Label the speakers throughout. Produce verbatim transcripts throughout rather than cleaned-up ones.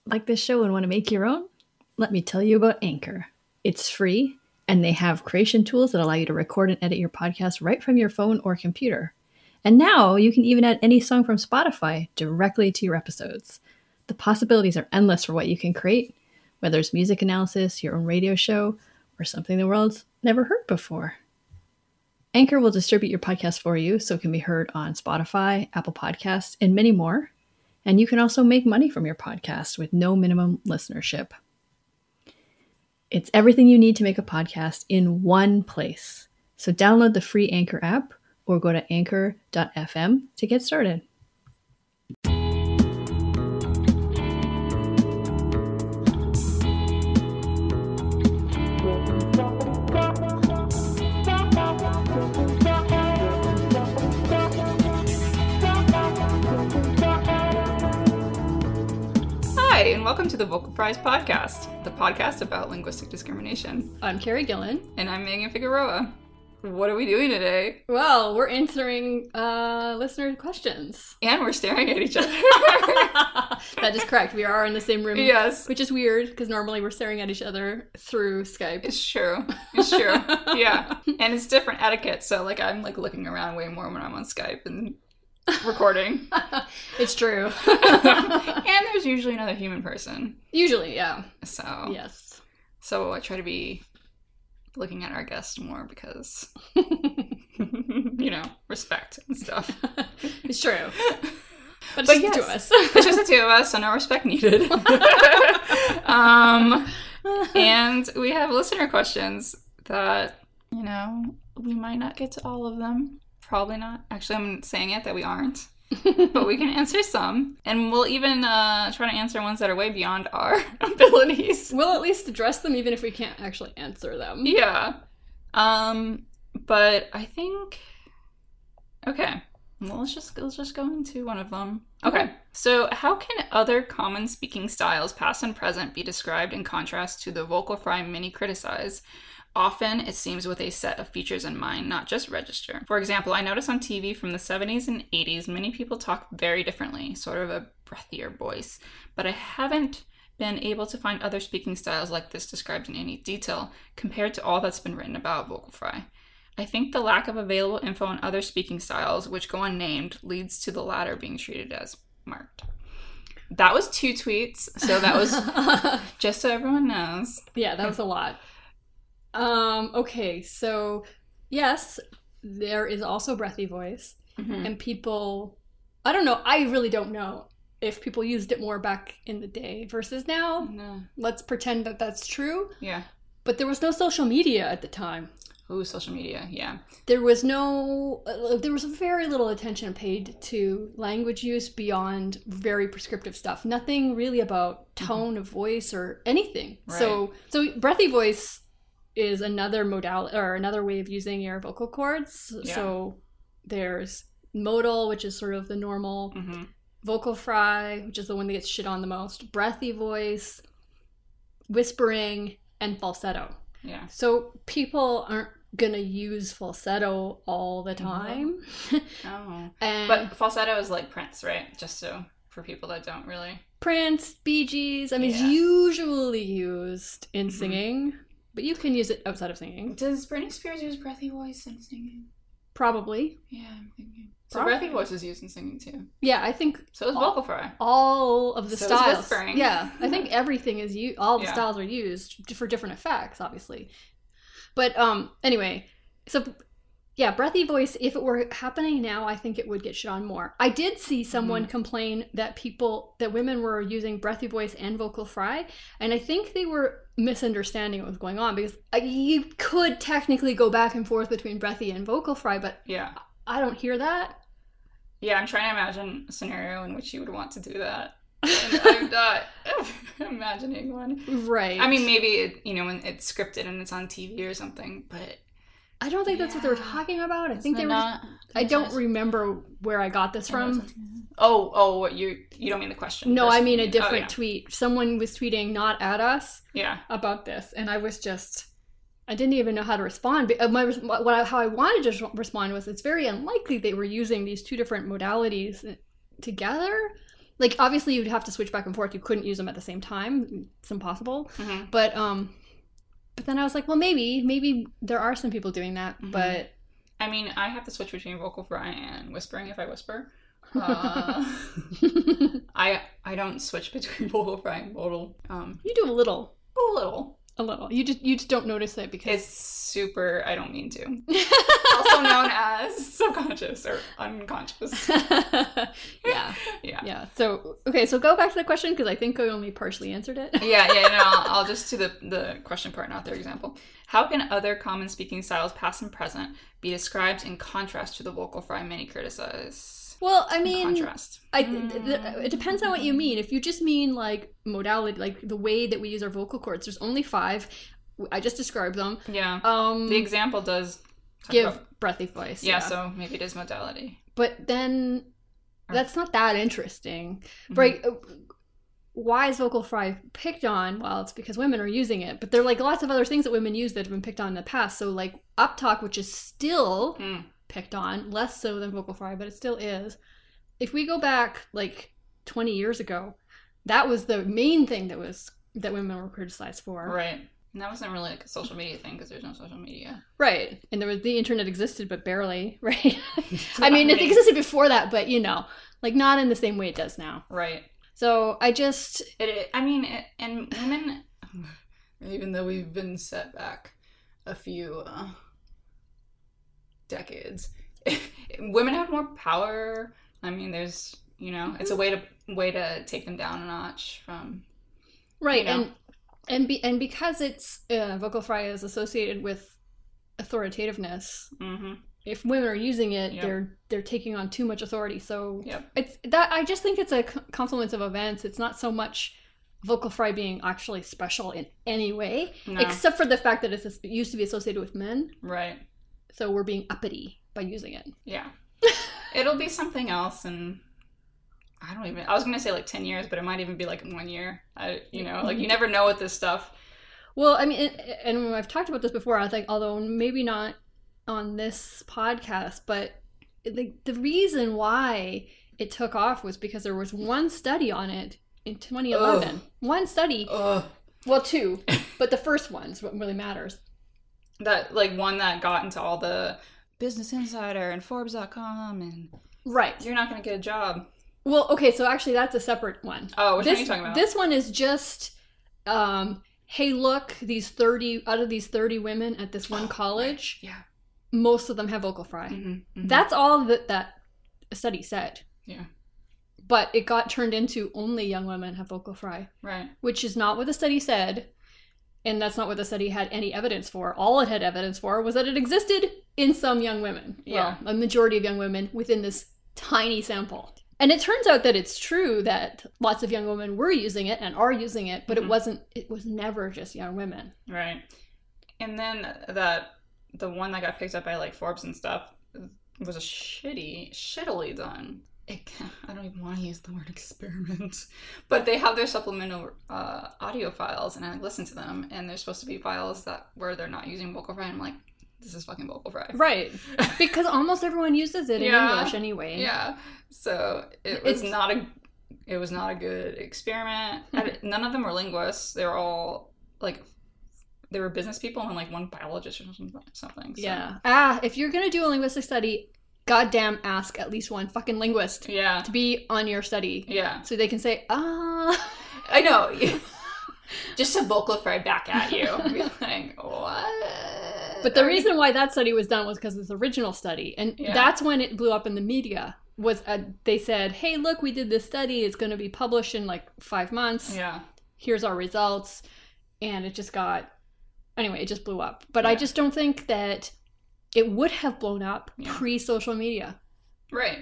Speaker 1: Like this show and want to make your own? Let me tell you about Anchor. It's free, and they have creation tools that allow you to record and edit your podcast right from your phone or computer. And now you can even add any song from Spotify directly to your episodes. The possibilities are endless for what you can create, whether it's music analysis, your own radio show, or something the world's never heard before. Anchor will distribute your podcast for you so it can be heard on Spotify, Apple Podcasts, and many more. And you can also make money from your podcast with no minimum listenership. It's everything you need to make a podcast in one place. So download the free Anchor app or go to anchor dot f m to get started.
Speaker 2: Hi, and welcome to the Vocal Fries Podcast, the podcast about linguistic discrimination.
Speaker 1: I'm Carrie Gillen.
Speaker 2: And I'm Megan Figueroa. What are we doing today?
Speaker 1: Well, we're answering uh, listener questions.
Speaker 2: And we're staring at each other.
Speaker 1: That is correct. We are in the same room.
Speaker 2: Yes.
Speaker 1: Which is weird, because normally we're staring at each other through Skype.
Speaker 2: It's true. It's true. Yeah. And it's different etiquette, so like I'm like looking around way more when I'm on Skype and recording.
Speaker 1: It's true.
Speaker 2: And there's usually another human person.
Speaker 1: Usually, yeah.
Speaker 2: So
Speaker 1: yes.
Speaker 2: So I try to be looking at our guests more because, you know, respect and stuff.
Speaker 1: It's true. But it's
Speaker 2: but
Speaker 1: just
Speaker 2: yes,
Speaker 1: the two of us.
Speaker 2: It's just the two of us, so no respect needed. um, and we have listener questions that, you know, we might not get to all of them. Probably not. Actually, I'm saying it that we aren't. But we can answer some. And we'll even uh, try to answer ones that are way beyond our abilities.
Speaker 1: We'll at least address them even if we can't actually answer them.
Speaker 2: Yeah. Um, but I think... Okay. Well, let's just, let's just go into one of them. Okay. So how can other common speaking styles, past and present, be described in contrast to the vocal fry many criticize? Often, it seems with a set of features in mind, not just register. For example, I notice on T V from the seventies and eighties, many people talk very differently, sort of a breathier voice. But I haven't been able to find other speaking styles like this described in any detail, compared to all that's been written about vocal fry. I think the lack of available info on other speaking styles, which go unnamed, leads to the latter being treated as marked. That was two tweets, so that was just so everyone knows.
Speaker 1: Yeah, that was a lot. Um, okay, so yes, there is also breathy voice, mm-hmm. and people, I don't know, I really don't know if people used it more back in the day versus now.
Speaker 2: No.
Speaker 1: Let's pretend that that's true.
Speaker 2: Yeah.
Speaker 1: But there was no social media at the time.
Speaker 2: Ooh, social media, yeah.
Speaker 1: There was no, uh, there was very little attention paid to language use beyond very prescriptive stuff. Nothing really about tone mm-hmm. of voice or anything.
Speaker 2: Right. So,
Speaker 1: so breathy voice is another modality or another way of using your vocal cords. Yeah. So there's modal, which is sort of the normal, mm-hmm. vocal fry, which is the one that gets shit on the most, breathy voice, whispering, and falsetto.
Speaker 2: Yeah.
Speaker 1: So people aren't gonna use falsetto all the time.
Speaker 2: Oh.
Speaker 1: And
Speaker 2: but falsetto is like Prince, right? Just so for people that don't really.
Speaker 1: Prince, Bee Gees, I mean, yeah. It's usually used in mm-hmm. singing. But you can use it outside of singing.
Speaker 2: Does Britney Spears use breathy voice in singing?
Speaker 1: Probably.
Speaker 2: Yeah, I'm thinking. So Probably. Breathy voice is used in singing too.
Speaker 1: Yeah, I think.
Speaker 2: So is vocal fry.
Speaker 1: All of the
Speaker 2: so
Speaker 1: styles.
Speaker 2: Is whispering.
Speaker 1: Yeah, I think everything is used. All the
Speaker 2: yeah.
Speaker 1: styles are used for different effects, obviously. But um, anyway, so yeah, breathy voice. If it were happening now, I think it would get shit on more. I did see someone mm-hmm. complain that people, that women were using breathy voice and vocal fry, and I think they were misunderstanding what was going on, because uh, you could technically go back and forth between breathy and vocal fry, but
Speaker 2: yeah,
Speaker 1: I don't hear that.
Speaker 2: Yeah, I'm trying to imagine a scenario in which you would want to do that. And I'm not imagining one.
Speaker 1: Right.
Speaker 2: I mean, maybe, it, you know, when it's scripted and it's on T V or something, but...
Speaker 1: I don't think
Speaker 2: yeah.
Speaker 1: that's what they were talking about. I
Speaker 2: Isn't
Speaker 1: think they were...
Speaker 2: Not,
Speaker 1: I don't remember where I got this from.
Speaker 2: Oh, oh, what, you you don't mean the question?
Speaker 1: No, I mean a different
Speaker 2: oh, yeah.
Speaker 1: tweet. Someone was tweeting not at us
Speaker 2: yeah.
Speaker 1: about this, and I was just... I didn't even know how to respond. But my, what I, how I wanted to respond was, it's very unlikely they were using these two different modalities together. Like, obviously, you'd have to switch back and forth. You couldn't use them at the same time. It's impossible. Mm-hmm. But um, but then I was like, well, maybe, maybe there are some people doing that. Mm-hmm. But
Speaker 2: I mean, I have to switch between vocal fry and whispering if I whisper. Uh, I I don't switch between vocal fry and modal. Um,
Speaker 1: you do a little,
Speaker 2: a little.
Speaker 1: A little. You just you just don't notice it because
Speaker 2: it's super. I don't mean to. Also known as subconscious or unconscious.
Speaker 1: yeah,
Speaker 2: yeah,
Speaker 1: yeah. So okay, so go back to the question because I think I only partially answered it.
Speaker 2: yeah, yeah. No, I'll, I'll just do the the question part, not their example. How can other common speaking styles, past and present, be described in contrast to the vocal fry many criticize?
Speaker 1: Well, I mean,
Speaker 2: contrast.
Speaker 1: I, th- th- it depends on what you mean. If you just mean like modality, like the way that we use our vocal cords, there's only five. I just described them.
Speaker 2: Yeah.
Speaker 1: Um,
Speaker 2: the example does
Speaker 1: give about... breathy voice.
Speaker 2: Yeah,
Speaker 1: yeah,
Speaker 2: so maybe it is modality.
Speaker 1: But then that's not that interesting, mm-hmm. right? Why is vocal fry picked on? Well, it's because women are using it. But there are like lots of other things that women use that have been picked on in the past. So like uptalk, which is still. Mm. picked on, less so than vocal fry, but it still is. If we go back like twenty years ago, that was the main thing that was that women were criticized for.
Speaker 2: Right. And that wasn't really like a social media thing because there's no social media.
Speaker 1: Right. And there was the internet existed, but barely, right? I mean, it existed before that, but you know, like not in the same way it does now.
Speaker 2: Right.
Speaker 1: So I just...
Speaker 2: It, it, I mean, it, and women, even though we've been set back a few... Uh, decades, women have more power. I mean, there's, you know, it's a way to way to take them down a notch from,
Speaker 1: right,
Speaker 2: you know.
Speaker 1: and and be, and because it's uh, vocal fry is associated with authoritativeness. Mm-hmm. If women are using it, yep. they're they're taking on too much authority. So
Speaker 2: yep.
Speaker 1: it's that I just think it's a confluence of events. It's not so much vocal fry being actually special in any way, no. except for the fact that it's, it used to be associated with men,
Speaker 2: right?
Speaker 1: So we're being uppity by using it.
Speaker 2: Yeah. It'll be something else and I don't even, I was going to say like ten years, but it might even be like one year. I, you know, like you never know with this stuff.
Speaker 1: Well, I mean, and, and I've talked about this before, I think, although maybe not on this podcast, but the, the reason why it took off was because there was one study on it in twenty eleven. Ugh. One study.
Speaker 2: Ugh.
Speaker 1: Well, two, but the first one's what really matters.
Speaker 2: That, like, one that got into all the Business Insider and Forbes dot com and...
Speaker 1: Right.
Speaker 2: You're not going to get a job.
Speaker 1: Well, okay, so actually that's a separate one.
Speaker 2: Oh, which
Speaker 1: this,
Speaker 2: one are you talking about?
Speaker 1: This one is just, um, hey, look, these thirty, out of these thirty women at this one oh, college,
Speaker 2: right. yeah,
Speaker 1: most of them have vocal fry.
Speaker 2: Mm-hmm, mm-hmm.
Speaker 1: That's all that that study said.
Speaker 2: Yeah.
Speaker 1: But it got turned into only young women have vocal fry.
Speaker 2: Right.
Speaker 1: Which is not what the study said. And that's not what the study had any evidence for. All it had evidence for was that it existed in some young women.
Speaker 2: Yeah.
Speaker 1: Well, a majority of young women within this tiny sample. And it turns out that it's true that lots of young women were using it and are using it, but mm-hmm. it wasn't, it was never just young women.
Speaker 2: Right. And then that, the one that got picked up by like Forbes and stuff was a shitty, shittily done. It, I don't even want to use the word experiment, but they have their supplemental uh, audio files, and I listen to them, and they're supposed to be files that where they're not using vocal fry. I'm like, this is fucking vocal fry,
Speaker 1: right? Because almost everyone uses it
Speaker 2: yeah.
Speaker 1: in English anyway.
Speaker 2: Yeah, so it was
Speaker 1: it's...
Speaker 2: not a, it was not a good experiment. None of them were linguists. They were all like, they were business people, and like one biologist or something. So.
Speaker 1: Yeah. Ah, if you're gonna do a linguistic study, goddamn ask at least one fucking linguist
Speaker 2: yeah.
Speaker 1: to be on your study.
Speaker 2: Yeah.
Speaker 1: So they can say, ah.
Speaker 2: I know. Just to vocal fry back at you. Be like, what?
Speaker 1: But the reason why that study was done was because of this original study. And yeah. that's when it blew up in the media. Was a, they said, hey, look, we did this study. It's going to be published in like five months.
Speaker 2: Yeah.
Speaker 1: Here's our results. And it just got, anyway, it just blew up. But
Speaker 2: yeah.
Speaker 1: I just don't think that it would have blown up yeah. pre-social media.
Speaker 2: Right.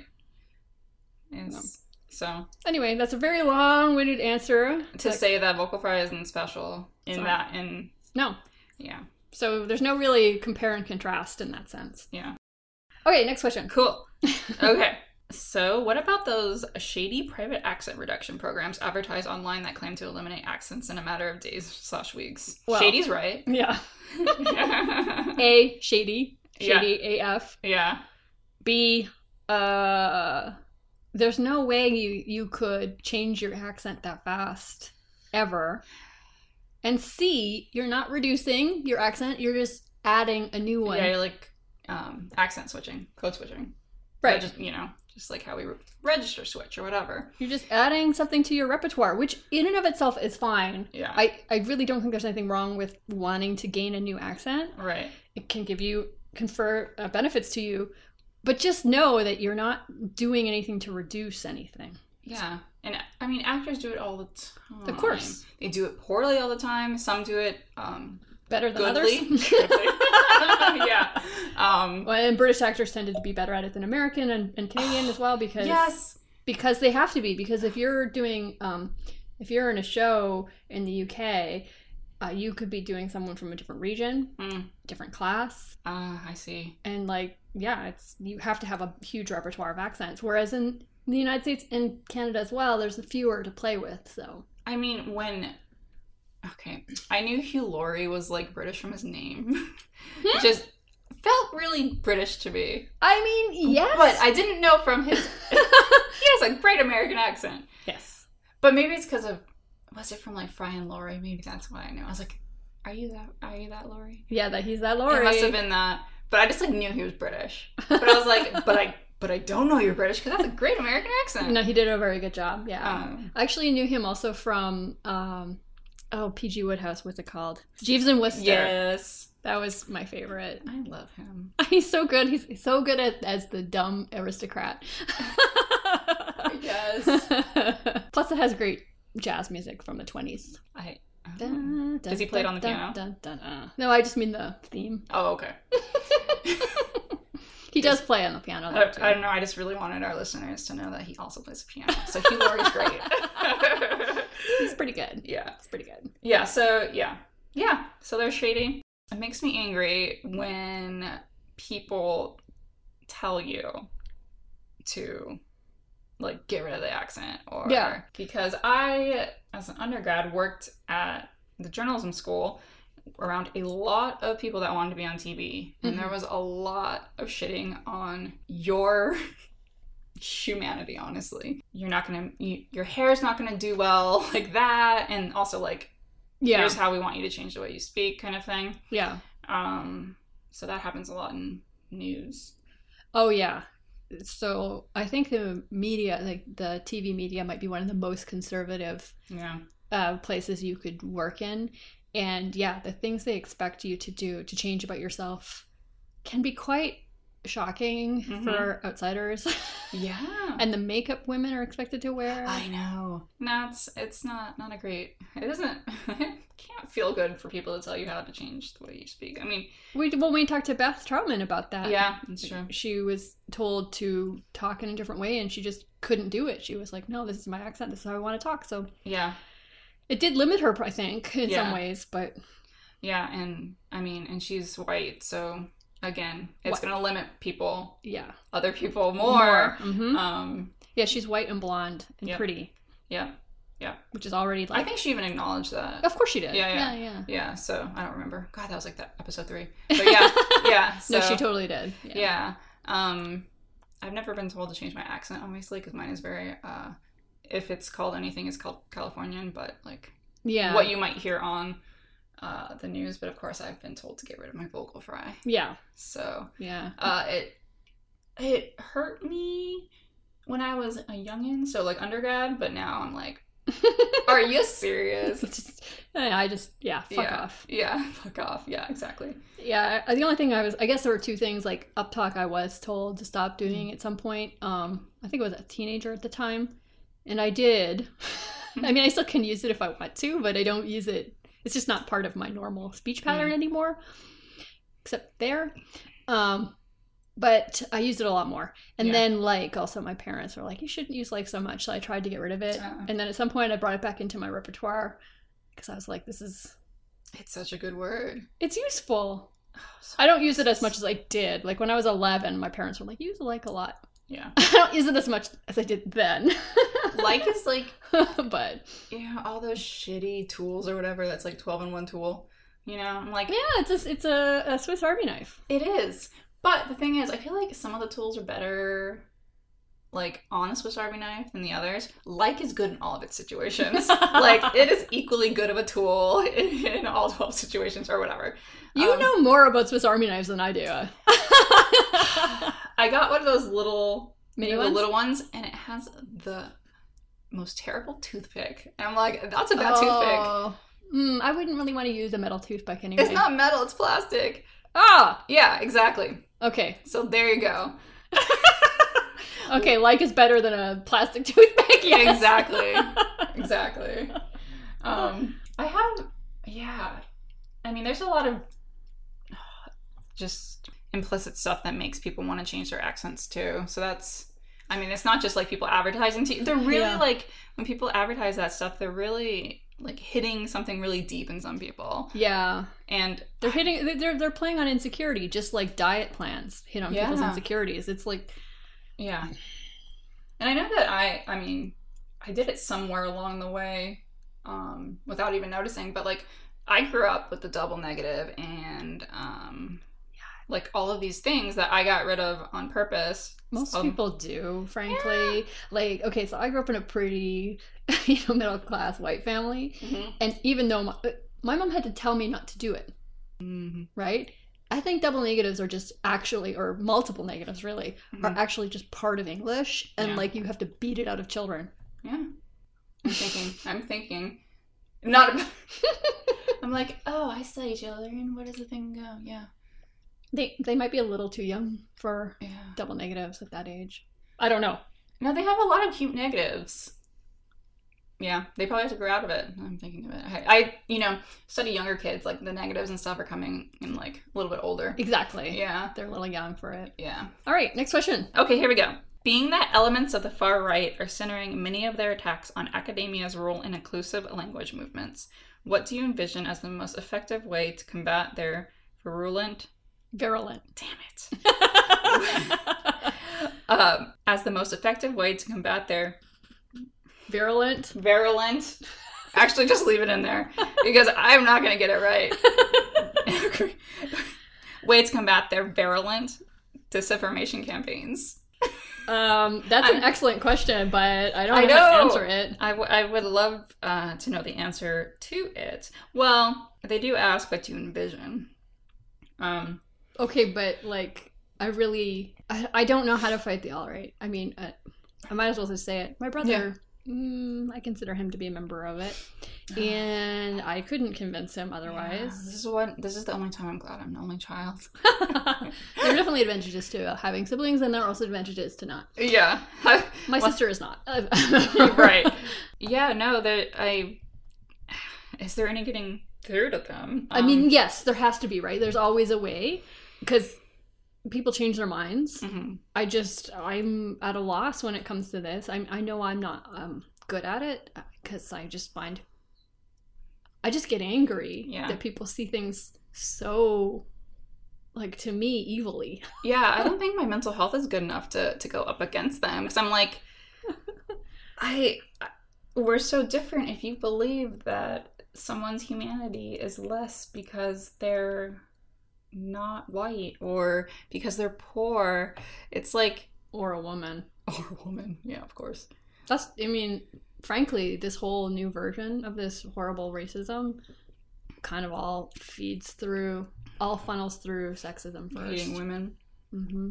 Speaker 2: No. So.
Speaker 1: Anyway, that's a very long-winded answer.
Speaker 2: To like, say that vocal fry isn't special in sorry. that, in...
Speaker 1: No.
Speaker 2: Yeah.
Speaker 1: So there's no really compare and contrast in that sense.
Speaker 2: Yeah.
Speaker 1: Okay, next question.
Speaker 2: Cool. Okay. So what about those shady private accent reduction programs advertised online that claim to eliminate accents in a matter of days slash weeks? Well, Shady's right.
Speaker 1: Yeah. A, shady. Shady
Speaker 2: yeah.
Speaker 1: A F.
Speaker 2: Yeah.
Speaker 1: B, uh, there's no way you, you could change your accent that fast, ever. And C, you're not reducing your accent, you're just adding a new one.
Speaker 2: Yeah, you're like um, accent switching, code switching.
Speaker 1: Right.
Speaker 2: Just, you know, just like how we re- register switch or whatever.
Speaker 1: You're just adding something to your repertoire, which in and of itself is fine.
Speaker 2: Yeah.
Speaker 1: I, I really don't think there's anything wrong with wanting to gain a new accent.
Speaker 2: Right.
Speaker 1: It can give you, confer uh, benefits to you, but just know that you're not doing anything to reduce anything.
Speaker 2: Yeah. And I mean, actors do it all the time.
Speaker 1: Of course.
Speaker 2: They do it poorly all the time. Some do it um,
Speaker 1: Better than
Speaker 2: goodly.
Speaker 1: others.
Speaker 2: Yeah. Um,
Speaker 1: Well, and British actors tended to be better at it than American and, and Canadian as well because
Speaker 2: yes.
Speaker 1: because they have to be. Because if you're doing, um, if you're in a show in the U K, uh, you could be doing someone from a different region,
Speaker 2: Mm.
Speaker 1: different class,
Speaker 2: Ah, I see.
Speaker 1: and like yeah, it's you have to have a huge repertoire of accents. Whereas in the United States and Canada as well, there's fewer to play with. So
Speaker 2: I mean, when... Okay. I knew Hugh Laurie was, like, British from his name. It just felt really British to me.
Speaker 1: I mean, yes,
Speaker 2: But I didn't know from his... He has a great American accent.
Speaker 1: yes.
Speaker 2: But maybe it's because of... Was it from, like, Fry and Laurie? Maybe that's why I know. I was like, are you that Are you that Laurie?
Speaker 1: Yeah, that he's that Laurie.
Speaker 2: It must have been that. But I just, like, knew he was British. But I was like, but I... But I don't know you're British because that's a great American accent.
Speaker 1: No, he did a very good job. Yeah,
Speaker 2: Um,
Speaker 1: I actually knew him also from um, oh P G Woodhouse. What's it called? Jeeves and Wooster.
Speaker 2: yes.
Speaker 1: That was my favorite.
Speaker 2: I love him.
Speaker 1: He's so good. He's so good at as the dumb aristocrat.
Speaker 2: Yes.
Speaker 1: Plus, it has great jazz music from the twenties.
Speaker 2: I... oh.
Speaker 1: Dun,
Speaker 2: Does he play it on the
Speaker 1: dun,
Speaker 2: piano?
Speaker 1: Dun, dun, dun. No, I just mean the theme.
Speaker 2: Oh, okay.
Speaker 1: He does play on the piano.
Speaker 2: I,
Speaker 1: Though, too.
Speaker 2: I don't know. I just really wanted our listeners to know that he also plays the piano. So Hugh Laurie's great.
Speaker 1: He's pretty good.
Speaker 2: Yeah.
Speaker 1: It's pretty good.
Speaker 2: Yeah. So yeah. Yeah. So they're shady. It makes me angry when people tell you to like get rid of the accent or
Speaker 1: Yeah.
Speaker 2: because I, as an undergrad, worked at the journalism school around a lot of people that wanted to be on T V, and
Speaker 1: Mhm.
Speaker 2: there was a lot of shitting on your humanity. Honestly, you're not gonna you, your hair's not gonna do well like that, and also like
Speaker 1: Yeah.
Speaker 2: here's how we want you to change the way you speak, kind of thing.
Speaker 1: Yeah.
Speaker 2: Um, so that happens a lot in news.
Speaker 1: Oh yeah. So I think the media, like the T V media, might be one of the most conservative
Speaker 2: Yeah,
Speaker 1: uh, places you could work in. And yeah, the things they expect you to do to change about yourself can be quite shocking
Speaker 2: Mhm.
Speaker 1: for outsiders.
Speaker 2: yeah.
Speaker 1: And the makeup women are expected to wear.
Speaker 2: I know. No, it's it's not not a great. It doesn't. It can't feel good for people to tell you how to change the way you speak. I mean,
Speaker 1: We well, we talked to Beth Troutman about that.
Speaker 2: yeah, that's true.
Speaker 1: She was told to talk in a different way, and she just couldn't do it. She was like, "No, this is my accent. This is how I want to talk." So
Speaker 2: Yeah,
Speaker 1: it did limit her, I think, in
Speaker 2: Yeah.
Speaker 1: some ways. But
Speaker 2: yeah, and I mean, and she's white, so again, it's
Speaker 1: What?
Speaker 2: gonna limit people,
Speaker 1: yeah,
Speaker 2: other people more.
Speaker 1: Mhm.
Speaker 2: Um,
Speaker 1: Yeah, she's white and blonde and
Speaker 2: Yep.
Speaker 1: pretty,
Speaker 2: yeah,
Speaker 1: which is already like.
Speaker 2: I think she even acknowledged that.
Speaker 1: Of course she did.
Speaker 2: Yeah, yeah.
Speaker 1: yeah. yeah.
Speaker 2: Yeah, so I don't remember. God, that was like that episode three. But yeah, yeah. So,
Speaker 1: No, she totally did. Yeah.
Speaker 2: Yeah. Um, I've never been told to change my accent, obviously, because mine is very. Uh, if it's called anything, it's called Californian. But like
Speaker 1: Yeah.
Speaker 2: what you might hear on uh, the news. But of course, I've been told to get rid of my vocal fry.
Speaker 1: Yeah.
Speaker 2: So
Speaker 1: Yeah.
Speaker 2: uh, it it hurt me when I was a youngin, so like undergrad. But now I'm like, are you serious?
Speaker 1: It's just, I just yeah, fuck
Speaker 2: yeah.
Speaker 1: off.
Speaker 2: Yeah, fuck off. Yeah, exactly.
Speaker 1: Yeah, I- the only thing I was, I guess there were two things, like uptalk I was told to stop doing at some point. Um, I think I was a teenager at the time, and I did. I mean, I still can use it if I want to, but I don't use it. It's just not part of my normal speech pattern
Speaker 2: Mm.
Speaker 1: anymore, except there. Um, but I used it a lot more. And
Speaker 2: Yeah.
Speaker 1: then, like, also my parents were like, you shouldn't use like so much, so I tried to get rid of it.
Speaker 2: Uh.
Speaker 1: And then at some point I brought it back into my repertoire, because I was like, this is,
Speaker 2: It's such a good word.
Speaker 1: it's useful.
Speaker 2: Oh, so
Speaker 1: I don't use it as much as I did. Like when I was eleven, my parents were like, "Use like a lot."
Speaker 2: Yeah.
Speaker 1: I don't use it as much as I did then.
Speaker 2: Like is like,
Speaker 1: but
Speaker 2: you know, all those shitty tools or whatever that's like twelve in one tool. You know, I'm like,
Speaker 1: yeah, it's a, it's a, a Swiss Army knife.
Speaker 2: it is. But the thing is, I feel like some of the tools are better. like on the Swiss Army knife than the others. Like is good in all of its situations. Like it is equally good of a tool in, in all twelve situations or whatever.
Speaker 1: You
Speaker 2: um,
Speaker 1: know more about Swiss Army knives than I do.
Speaker 2: I got one of those little
Speaker 1: Mini
Speaker 2: you know,
Speaker 1: ones?
Speaker 2: the little ones, and it has the most terrible toothpick. And I'm like, that's a bad toothpick.
Speaker 1: Oh. Mm, I wouldn't really want to use a metal toothpick anyway.
Speaker 2: It's not metal, it's plastic.
Speaker 1: Ah!
Speaker 2: Yeah, exactly.
Speaker 1: Okay.
Speaker 2: So there you go.
Speaker 1: Okay, like is better than a plastic toothpick, yes.
Speaker 2: Exactly. Exactly. Um, I have, yeah. I mean, there's a lot of just implicit stuff that makes people want to change their accents too. So that's, I mean, it's not just like people advertising to you. They're really
Speaker 1: Yeah.
Speaker 2: like, when people advertise that stuff, they're really like hitting something really deep in some people.
Speaker 1: Yeah.
Speaker 2: And
Speaker 1: They're hitting, they're, they're playing on insecurity, just like diet plans hit on people's
Speaker 2: Yeah.
Speaker 1: insecurities. It's like,
Speaker 2: yeah. And I know that I, I mean, I did it somewhere along the way um, without even noticing, but like I grew up with the double negative and um, like all of these things that I got rid of on purpose.
Speaker 1: most
Speaker 2: Um,
Speaker 1: people do, frankly. Like, okay, so I grew up in a pretty, you know, middle class white family.
Speaker 2: Mhm.
Speaker 1: And even though my, my mom had to tell me not to do it,
Speaker 2: Mhm.
Speaker 1: right? I think double negatives are just actually, or multiple negatives really, are
Speaker 2: Mhm.
Speaker 1: actually just part of English. And
Speaker 2: Yeah.
Speaker 1: like you have to beat it out of children.
Speaker 2: Yeah. I'm thinking, I'm thinking. Not about, I'm like, oh, I study children. Where does the thing go? Yeah.
Speaker 1: They they might be a little too young for
Speaker 2: Yeah.
Speaker 1: double negatives at that age. I don't know.
Speaker 2: No, they have a lot of cute negatives. Yeah, they probably have to grow out of it. I'm thinking of it. I, I, you know, study younger kids. Like the negatives and stuff are coming in like a little bit older.
Speaker 1: Exactly.
Speaker 2: Yeah,
Speaker 1: They're a little young for it.
Speaker 2: yeah.
Speaker 1: All right, next question.
Speaker 2: Okay, here we go. Being that elements of the far right are centering many of their attacks on academia's role in inclusive language movements, what do you envision as the most effective way to combat their virulent...
Speaker 1: Virulent.
Speaker 2: Damn it. um, as the most effective way to combat their
Speaker 1: Virulent.
Speaker 2: virulent... Actually, just leave it in there, because I'm not going to get it right. Way to combat their virulent disinformation campaigns.
Speaker 1: Um, that's an
Speaker 2: I'm-
Speaker 1: excellent question, but I don't
Speaker 2: I
Speaker 1: know, how to
Speaker 2: know.
Speaker 1: answer it.
Speaker 2: I, w- I would love uh, to know the answer to it. Well, they do ask what you envision. Um,
Speaker 1: Okay, but like, I really, I, I don't know how to fight the alt-right. I mean, uh, I might as well just say it. My brother, mm, I consider him to be a member of it, and I couldn't convince him
Speaker 2: yeah,
Speaker 1: otherwise.
Speaker 2: this is what. This is the only time I'm glad I'm the only child.
Speaker 1: There are definitely advantages to uh, having siblings, and there are also advantages to not.
Speaker 2: Yeah.
Speaker 1: My
Speaker 2: Well-
Speaker 1: sister is not.
Speaker 2: Right. Yeah. No. That I. Is there any getting through to them?
Speaker 1: I mean, yes, there has to be, right? There's always a way, because people change their minds.
Speaker 2: Mhm.
Speaker 1: I just, I'm at a loss when it comes to this. I I know I'm not um, good at it, because I just find, I just get angry
Speaker 2: Yeah.
Speaker 1: that people see things so, like, to me, evilly.
Speaker 2: Yeah. I don't think my mental health is good enough to to go up against them, because I'm like, I. We're so different. If you believe that someone's humanity is less because they're not white or because they're poor, it's like,
Speaker 1: Or a woman.
Speaker 2: or a woman, yeah, of course.
Speaker 1: That's, I mean, frankly, this whole new version of this horrible racism kind of all feeds through, all funnels through sexism first.
Speaker 2: Hating women.
Speaker 1: hmm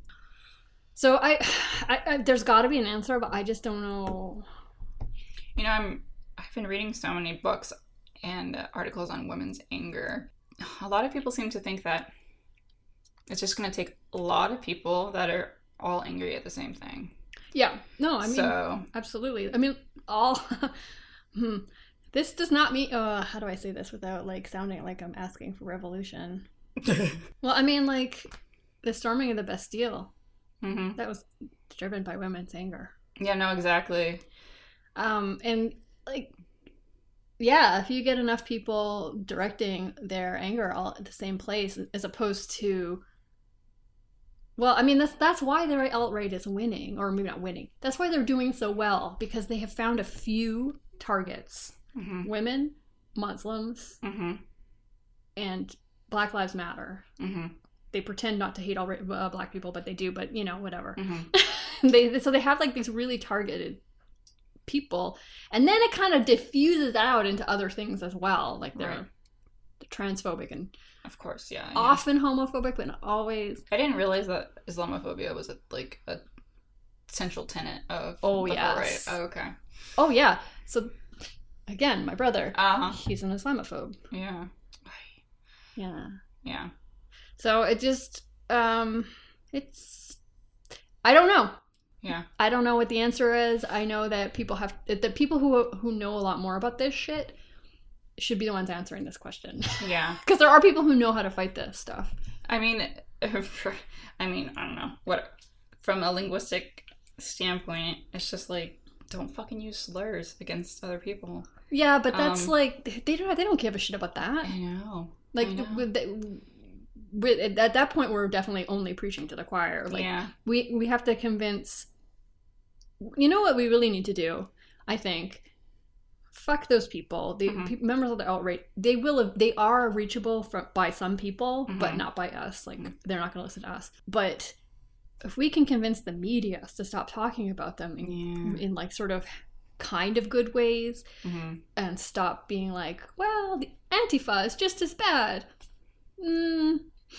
Speaker 1: So I, I, I there's got to be an answer, but I just don't know.
Speaker 2: You know, I'm I've been reading so many books and uh, articles on women's anger. A lot of people seem to think that it's just going to take a lot of people that are all angry at the same thing.
Speaker 1: Yeah, no, I mean,
Speaker 2: so
Speaker 1: absolutely. I mean, all. hmm. This does not mean. Uh, how do I say this without like sounding like I'm asking for revolution? Well, I mean, like the storming of the Bastille.
Speaker 2: hmm
Speaker 1: That was driven by women's anger.
Speaker 2: Yeah, no, exactly.
Speaker 1: Um, and like, yeah, if you get enough people directing their anger all at the same place, as opposed to, well, I mean, that's that's why the alt-right is winning, or maybe not winning. That's why they're doing so well, because they have found a few targets:
Speaker 2: hmm
Speaker 1: women, Muslims,
Speaker 2: hmm
Speaker 1: and Black Lives Matter.
Speaker 2: hmm
Speaker 1: They pretend not to hate all ra- uh, black people, but they do. But you know, whatever.
Speaker 2: hmm
Speaker 1: they so they have like these really targeted people, and then it kind of diffuses out into other things as well, like they're,
Speaker 2: Right.
Speaker 1: they're transphobic and
Speaker 2: Of course, yeah, yeah.
Speaker 1: often homophobic, but not always.
Speaker 2: I didn't realize that Islamophobia was a, like a central tenet of
Speaker 1: Oh,
Speaker 2: the far
Speaker 1: yes.
Speaker 2: right. Oh, okay.
Speaker 1: Oh yeah. So again, my brother,
Speaker 2: Uh-huh.
Speaker 1: he's an Islamophobe.
Speaker 2: Yeah.
Speaker 1: Yeah.
Speaker 2: Yeah.
Speaker 1: So it just, um, it's, I don't know.
Speaker 2: Yeah.
Speaker 1: I don't know what the answer is. I know that people have, the people who who know a lot more about this shit should be the ones answering this question.
Speaker 2: Yeah.
Speaker 1: Because there are people who know how to fight this stuff.
Speaker 2: I mean, I mean, I don't know. What, from a linguistic standpoint, it's just like, don't fucking use slurs against other people.
Speaker 1: Yeah, but that's
Speaker 2: Um,
Speaker 1: like, they don't, they don't give a shit about that.
Speaker 2: I know.
Speaker 1: Like,
Speaker 2: I know.
Speaker 1: with the, with, at that point, we're definitely only preaching to the choir. Like,
Speaker 2: yeah.
Speaker 1: we, we have to convince, you know what we really need to do, I think? Fuck those people. The
Speaker 2: Mhm.
Speaker 1: pe- members of the alt-right, they will have, they are reachable from, by some people, but
Speaker 2: Mhm.
Speaker 1: not by us. Like,
Speaker 2: Mhm.
Speaker 1: they're not going to listen to us. But if we can convince the media to stop talking about them in,
Speaker 2: Yeah.
Speaker 1: in like sort of kind of good ways,
Speaker 2: Mm-hmm.
Speaker 1: and stop being like, well, the Antifa is just as bad. Mm.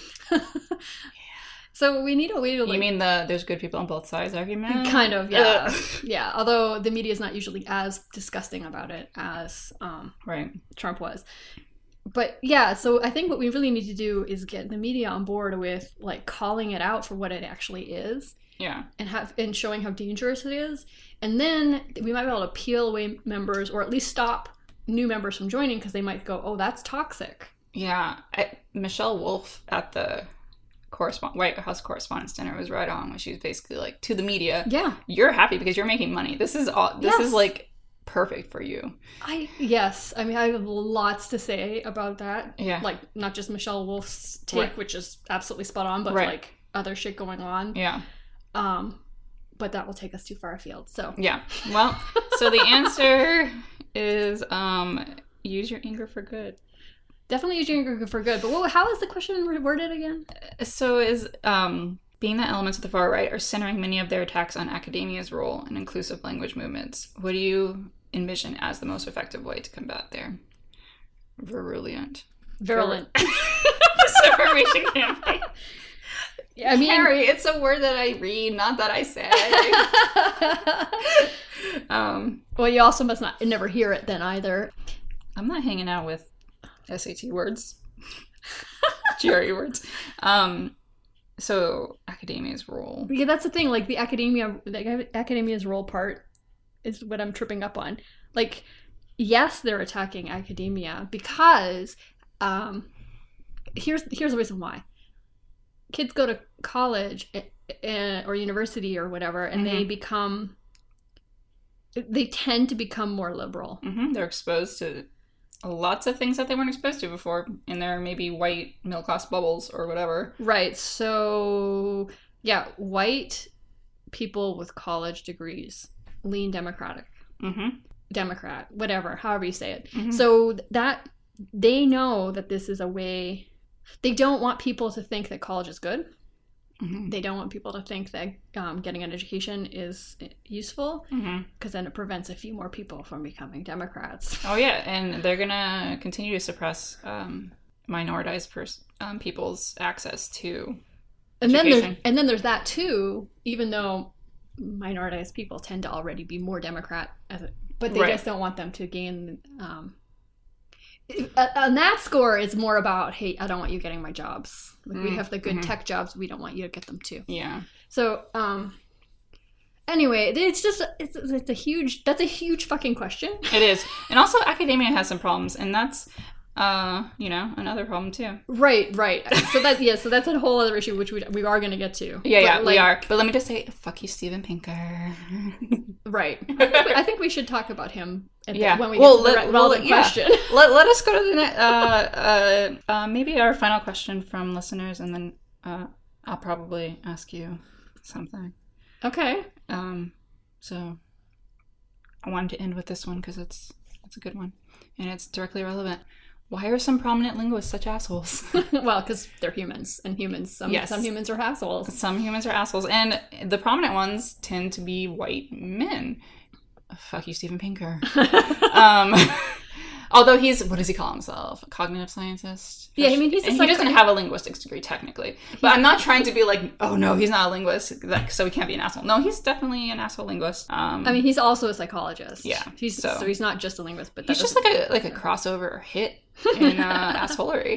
Speaker 1: So we need a way to, like,
Speaker 2: You mean the there's good people on both sides argument?
Speaker 1: kind of, yeah.
Speaker 2: Ugh.
Speaker 1: Yeah, although the media is not usually as disgusting about it as um,
Speaker 2: Right.
Speaker 1: Trump was. But yeah, so I think what we really need to do is get the media on board with like calling it out for what it actually is,
Speaker 2: Yeah.
Speaker 1: and have and showing how dangerous it is. And then we might be able to peel away members, or at least stop new members from joining, because they might go, oh, that's toxic.
Speaker 2: Yeah. I, Michelle Wolf at the correspond White House Correspondents' Dinner was right on when she was basically like, to the media,
Speaker 1: Yeah.
Speaker 2: you're happy because you're making money. This is all. This
Speaker 1: Yes.
Speaker 2: is like perfect for you.
Speaker 1: I yes, I mean I have lots to say about that.
Speaker 2: Yeah.
Speaker 1: Like not just Michelle Wolf's take,
Speaker 2: Right.
Speaker 1: which is absolutely spot on, but
Speaker 2: Right.
Speaker 1: like other shit going on.
Speaker 2: Yeah.
Speaker 1: Um, but that will take us too far afield. So
Speaker 2: Yeah. Well, so the answer is um use your anger for good.
Speaker 1: definitely use your anger for good. But what, how is the question worded again?
Speaker 2: So is um being that elements of the far right are centering many of their attacks on academia's role in inclusive language movements, what do you envision as the most effective way to combat their virulent
Speaker 1: Virulent.
Speaker 2: disinformation campaign?
Speaker 1: I mean,
Speaker 2: Harry, it's a word that I read, not that I say. um,
Speaker 1: well, you also must not never hear it then either.
Speaker 2: I'm not hanging out with S A T words, G R E words. Um, so academia's role.
Speaker 1: Yeah, that's the thing. Like the academia, the academia's role part is what I'm tripping up on. Like, yes, they're attacking academia because um, here's here's the reason why. Kids go to college uh, or university or whatever, and they
Speaker 2: Mhm.
Speaker 1: become, they tend to become more liberal.
Speaker 2: hmm They're exposed to lots of things that they weren't exposed to before in their maybe white middle class bubbles or whatever.
Speaker 1: Right. So, yeah, white people with college degrees lean Democratic.
Speaker 2: hmm
Speaker 1: Democrat, whatever, however you say it.
Speaker 2: Mhm.
Speaker 1: So that they know that this is a way. They don't want people to think that college is good.
Speaker 2: hmm
Speaker 1: They don't want people to think that um, getting an education is useful,
Speaker 2: hmm
Speaker 1: because then it prevents a few more people from becoming Democrats.
Speaker 2: Oh yeah, and they're gonna continue to suppress um, minoritized pers- um, people's access to
Speaker 1: And then there's
Speaker 2: education.
Speaker 1: and then there's that too. Even though minoritized people tend to already be more Democrat, as a, but they
Speaker 2: Right.
Speaker 1: just don't want them to gain. Um, uh, on that score, it's more about, hey, I don't want you getting my jobs. Like, we
Speaker 2: Mm,
Speaker 1: have the good
Speaker 2: mhm.
Speaker 1: tech jobs. We don't want you to get them too.
Speaker 2: Yeah.
Speaker 1: So, um, anyway, it's just it's, it's a huge. That's a huge fucking question.
Speaker 2: It is. And also academia has some problems, and that's uh, you know, another problem too.
Speaker 1: Right, right. So that yeah, so that's a whole other issue which we we are going to get to.
Speaker 2: Yeah,
Speaker 1: But,
Speaker 2: yeah, we
Speaker 1: like,
Speaker 2: are. But let me just say, fuck you, Steven Pinker.
Speaker 1: Right. I think, we, I think we should talk about him at
Speaker 2: Yeah.
Speaker 1: the, when we
Speaker 2: Well,
Speaker 1: get to the
Speaker 2: let-
Speaker 1: re-
Speaker 2: well,
Speaker 1: relevant
Speaker 2: yeah.
Speaker 1: question.
Speaker 2: let, let us go to the next, uh, uh, uh, maybe our final question from listeners, and then uh, I'll probably ask you something.
Speaker 1: Okay.
Speaker 2: Um, so I wanted to end with this one because it's it's a good one, and it's directly relevant. Why are some prominent linguists such assholes?
Speaker 1: Well, because they're humans, and humans, some,
Speaker 2: Yes.
Speaker 1: some humans are assholes.
Speaker 2: Some humans are assholes, and the prominent ones tend to be white men. Fuck you, Steven Pinker. um, although he's, what does he call himself? A cognitive scientist?
Speaker 1: Yeah, I mean, he's a
Speaker 2: and he doesn't
Speaker 1: psych-
Speaker 2: have a linguistics degree, technically. But I'm not trying to be like, oh no, he's not a linguist, like, so he can't be an asshole. No, he's definitely an asshole linguist. Um,
Speaker 1: I mean, he's also a psychologist.
Speaker 2: Yeah,
Speaker 1: he's
Speaker 2: so-
Speaker 1: so, he's not just a linguist, but that
Speaker 2: he's just
Speaker 1: doesn't-
Speaker 2: like a like a crossover hit in uh, assholery.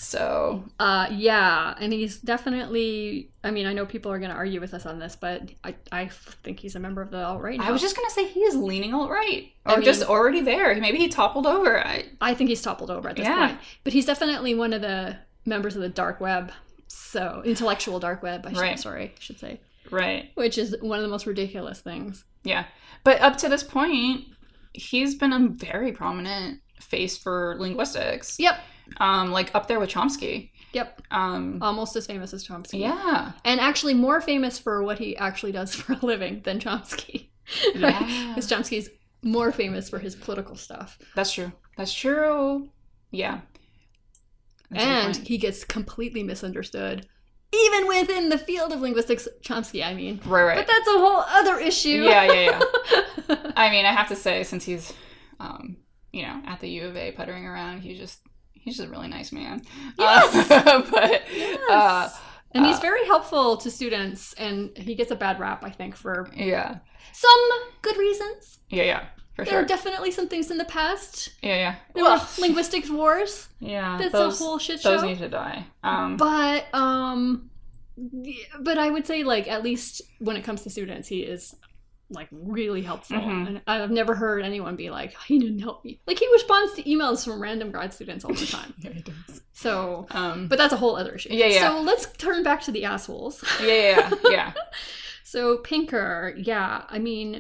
Speaker 2: So
Speaker 1: Uh, yeah, and he's definitely. I mean, I know people are going to argue with us on this, but I, I think he's a member of the alt-right.
Speaker 2: I was just gonna say he is leaning alt-right, or
Speaker 1: I mean-
Speaker 2: just already there. Maybe he toppled over. I,
Speaker 1: I think he's toppled over at this
Speaker 2: Yeah.
Speaker 1: point, but he's definitely one of the members of the dark web. So intellectual dark web, I should,
Speaker 2: Right.
Speaker 1: sorry, I should say,
Speaker 2: right.
Speaker 1: which is one of the most ridiculous things.
Speaker 2: Yeah. But up to this point, he's been a very prominent face for linguistics.
Speaker 1: Yep,
Speaker 2: Um, like up there with Chomsky.
Speaker 1: yep,
Speaker 2: Um,
Speaker 1: almost as famous as Chomsky.
Speaker 2: yeah.
Speaker 1: And actually more famous for what he actually does for a living than Chomsky.
Speaker 2: Yeah.
Speaker 1: Because Chomsky's more famous for his political stuff.
Speaker 2: That's true. That's true. Yeah. That's a good
Speaker 1: And
Speaker 2: point.
Speaker 1: he gets completely misunderstood. Even within the field of linguistics, Chomsky, I mean.
Speaker 2: Right, right.
Speaker 1: But that's a whole other issue.
Speaker 2: Yeah, yeah, yeah. I mean, I have to say, since he's, um, you know, at the U of A puttering around, he's just, he's just a really nice man.
Speaker 1: Yes.
Speaker 2: Uh, but,
Speaker 1: Yes.
Speaker 2: uh,
Speaker 1: And he's
Speaker 2: uh,
Speaker 1: very helpful to students, and he gets a bad rap, I think, for
Speaker 2: yeah.
Speaker 1: some good reasons.
Speaker 2: Yeah, yeah. For
Speaker 1: There
Speaker 2: sure.
Speaker 1: are definitely some things in the past.
Speaker 2: yeah, yeah.
Speaker 1: There
Speaker 2: Well,
Speaker 1: were linguistics wars.
Speaker 2: yeah.
Speaker 1: That's
Speaker 2: those,
Speaker 1: a whole shit
Speaker 2: Those
Speaker 1: show.
Speaker 2: need to die. Um,
Speaker 1: But um yeah, but I would say, like, at least when it comes to students, he is like really helpful.
Speaker 2: Mhm.
Speaker 1: And I've never heard anyone be like, he didn't help me. Like, he responds to emails from random grad students all the time.
Speaker 2: yeah, he does.
Speaker 1: So
Speaker 2: Um,
Speaker 1: but that's a whole other issue.
Speaker 2: Yeah, yeah.
Speaker 1: So let's turn back to the assholes.
Speaker 2: yeah, yeah, yeah, yeah.
Speaker 1: So Pinker, yeah, I mean,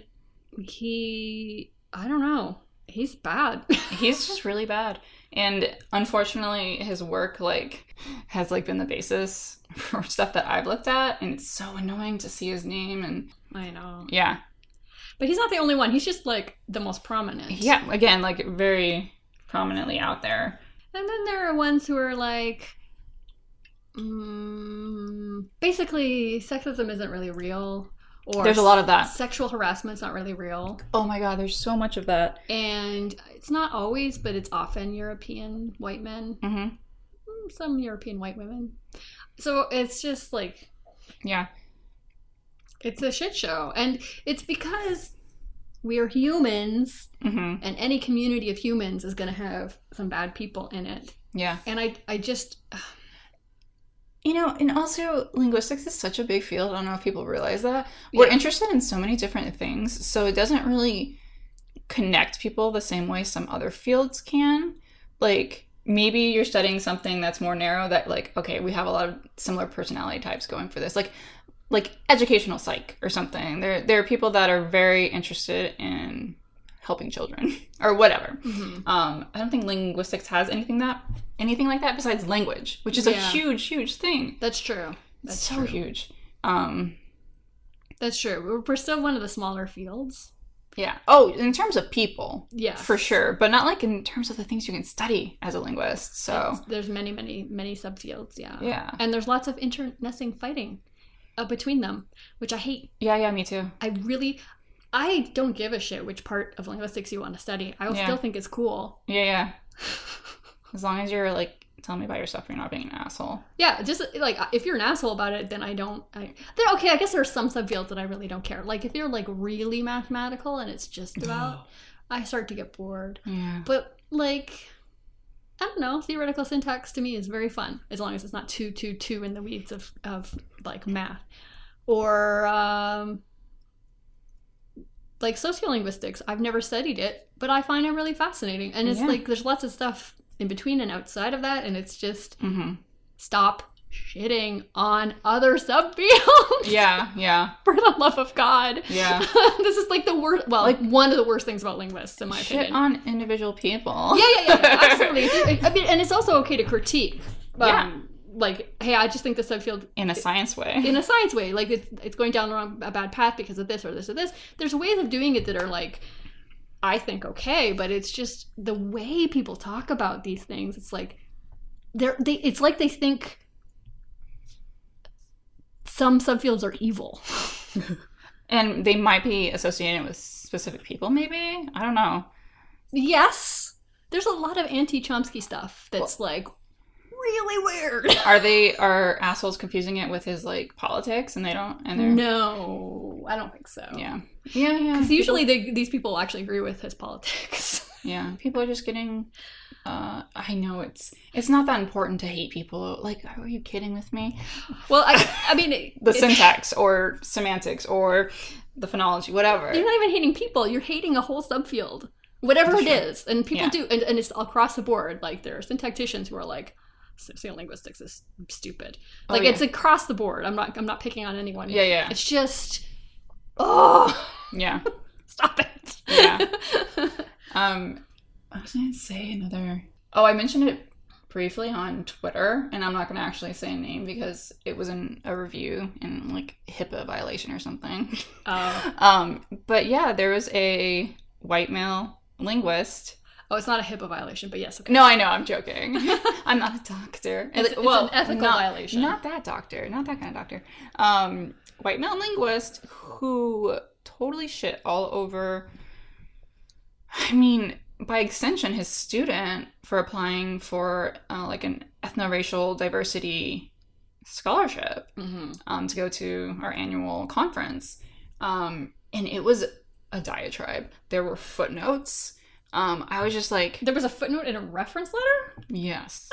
Speaker 1: he I don't know. He's bad.
Speaker 2: He's just really bad. And unfortunately, his work, like, has, like, been the basis for stuff that I've looked at. And it's so annoying to see his name. And,
Speaker 1: I know.
Speaker 2: yeah.
Speaker 1: But he's not the only one. He's just like the most prominent.
Speaker 2: Yeah, again, like, very prominently out there.
Speaker 1: And then there are ones who are like, mm, basically, sexism isn't really real. Or
Speaker 2: There's a lot of that.
Speaker 1: Sexual harassment's not really real.
Speaker 2: Oh my god, there's so much of that.
Speaker 1: And it's not always, but it's often European white men.
Speaker 2: Mm-hmm.
Speaker 1: Mm, Some European white women. So it's just like,
Speaker 2: Yeah.
Speaker 1: it's a shit show. And it's because we're humans,
Speaker 2: Mm-hmm.
Speaker 1: and any community of humans is going to have some bad people in it.
Speaker 2: Yeah.
Speaker 1: And I, I just,
Speaker 2: You know, and also linguistics is such a big field. I don't know if people realize that. We're
Speaker 1: Yeah.
Speaker 2: interested in so many different things, so it doesn't really connect people the same way some other fields can. Like, maybe you're studying something that's more narrow that, like, okay, we have a lot of similar personality types going for this. Like, like educational psych or something. There, there are people that are very interested in helping children or whatever.
Speaker 1: mhm.
Speaker 2: Um, I don't think linguistics has anything that anything like that besides language, which is a
Speaker 1: Yeah.
Speaker 2: huge, huge thing.
Speaker 1: That's true.
Speaker 2: It's
Speaker 1: That's
Speaker 2: so
Speaker 1: true.
Speaker 2: huge. Um,
Speaker 1: That's true. We're, we're still one of the smaller fields.
Speaker 2: yeah. Oh, in terms of people,
Speaker 1: Yeah.
Speaker 2: for sure, but not like in terms of the things you can study as a linguist. So
Speaker 1: There's many, many, many subfields, yeah.
Speaker 2: yeah,
Speaker 1: And there's lots of internecine fighting uh, between them, which I hate.
Speaker 2: yeah, yeah. Me too.
Speaker 1: I really, I don't give a shit which part of linguistics you want to study. I will
Speaker 2: Yeah.
Speaker 1: still think it's cool.
Speaker 2: Yeah, yeah. As long as you're like telling me about yourself, you're not being an asshole.
Speaker 1: Yeah, just like if you're an asshole about it, then I don't. I there, okay, I guess there are some subfields that I really don't care. Like if you're like really mathematical and it's just about, I start to get bored.
Speaker 2: Yeah.
Speaker 1: But like, I don't know, theoretical syntax to me is very fun as long as it's not too too too in the weeds of of like math or um like sociolinguistics. I've never studied it, but I find it really fascinating. And it's
Speaker 2: Yeah.
Speaker 1: like there's lots of stuff in between and outside of that, and it's just
Speaker 2: Mm-hmm.
Speaker 1: stop shitting on other subfields.
Speaker 2: Yeah, yeah,
Speaker 1: For the love of God.
Speaker 2: yeah.
Speaker 1: This is like the worst, well, like one of the worst things about linguists, in my
Speaker 2: Shit
Speaker 1: opinion.
Speaker 2: on individual people.
Speaker 1: Yeah, yeah, yeah, yeah, absolutely. I mean, and it's also okay to critique. Um,
Speaker 2: Yeah.
Speaker 1: Like, hey, I just think the subfield,
Speaker 2: In a science way.
Speaker 1: in a science way, like it's, it's going down the wrong, a bad path because of this or this or this. There's ways of doing it that are like, I think, okay, but it's just the way people talk about these things. It's like they're they. It's like they think some subfields are evil,
Speaker 2: and they might be associated with specific people. Maybe, I don't know.
Speaker 1: Yes, there's a lot of anti-Chomsky stuff that's well, like really weird.
Speaker 2: Are they are assholes confusing it with his like politics, and they don't? And they're
Speaker 1: no, I don't think so.
Speaker 2: Yeah, yeah, yeah.
Speaker 1: Because usually they, these people actually agree with his politics.
Speaker 2: Yeah, people are just getting. Uh, I know it's it's not that important to hate people. Like, are you kidding with me?
Speaker 1: Well, I I mean it,
Speaker 2: the
Speaker 1: it,
Speaker 2: syntax or semantics or the phonology, whatever.
Speaker 1: You're not even hating people. You're hating a whole subfield, whatever That's it true. is, and people yeah. do, and, and it's across the board. Like there are syntacticians who are like, sociolinguistics is stupid. Like oh, yeah. it's across the board. I'm not I'm not picking on anyone.
Speaker 2: Yeah, yeah.
Speaker 1: It's just, oh
Speaker 2: yeah.
Speaker 1: Stop it.
Speaker 2: Yeah. um, I was gonna say another. Oh, I mentioned it briefly on Twitter, and I'm not gonna actually say a name because it was in a review and like HIPAA violation or something.
Speaker 1: Oh.
Speaker 2: um, but yeah, there was a white male linguist.
Speaker 1: Oh, it's not a HIPAA violation, but yes. Okay.
Speaker 2: No, I know. I'm joking. I'm not a doctor.
Speaker 1: It's, it's
Speaker 2: well,
Speaker 1: an ethical
Speaker 2: not,
Speaker 1: violation.
Speaker 2: Not that doctor. Not that kind of doctor. Um, white male linguist who totally shit all over, I mean, by extension, his student for applying for uh, like an ethno-racial diversity scholarship
Speaker 1: mm-hmm.
Speaker 2: um, to go to our annual conference. Um, and it was a diatribe. There were footnotes. Um, I was just like...
Speaker 1: There was a footnote in a reference letter?
Speaker 2: Yes.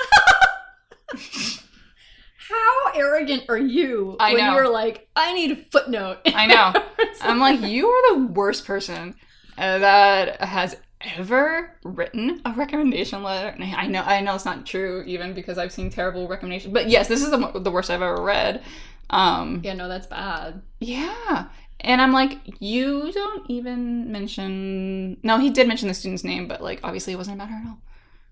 Speaker 1: How arrogant are you
Speaker 2: I
Speaker 1: when
Speaker 2: know.
Speaker 1: you're like, I need a footnote?
Speaker 2: I know. I'm like, you are the worst person uh, that has ever written a recommendation letter. And I know I know it's not true even because I've seen terrible recommendations. But yes, this is the, the worst I've ever read. Um,
Speaker 1: yeah, no, that's bad.
Speaker 2: Yeah. And I'm like, you don't even mention... No, he did mention the student's name, but like, obviously it wasn't about her at all.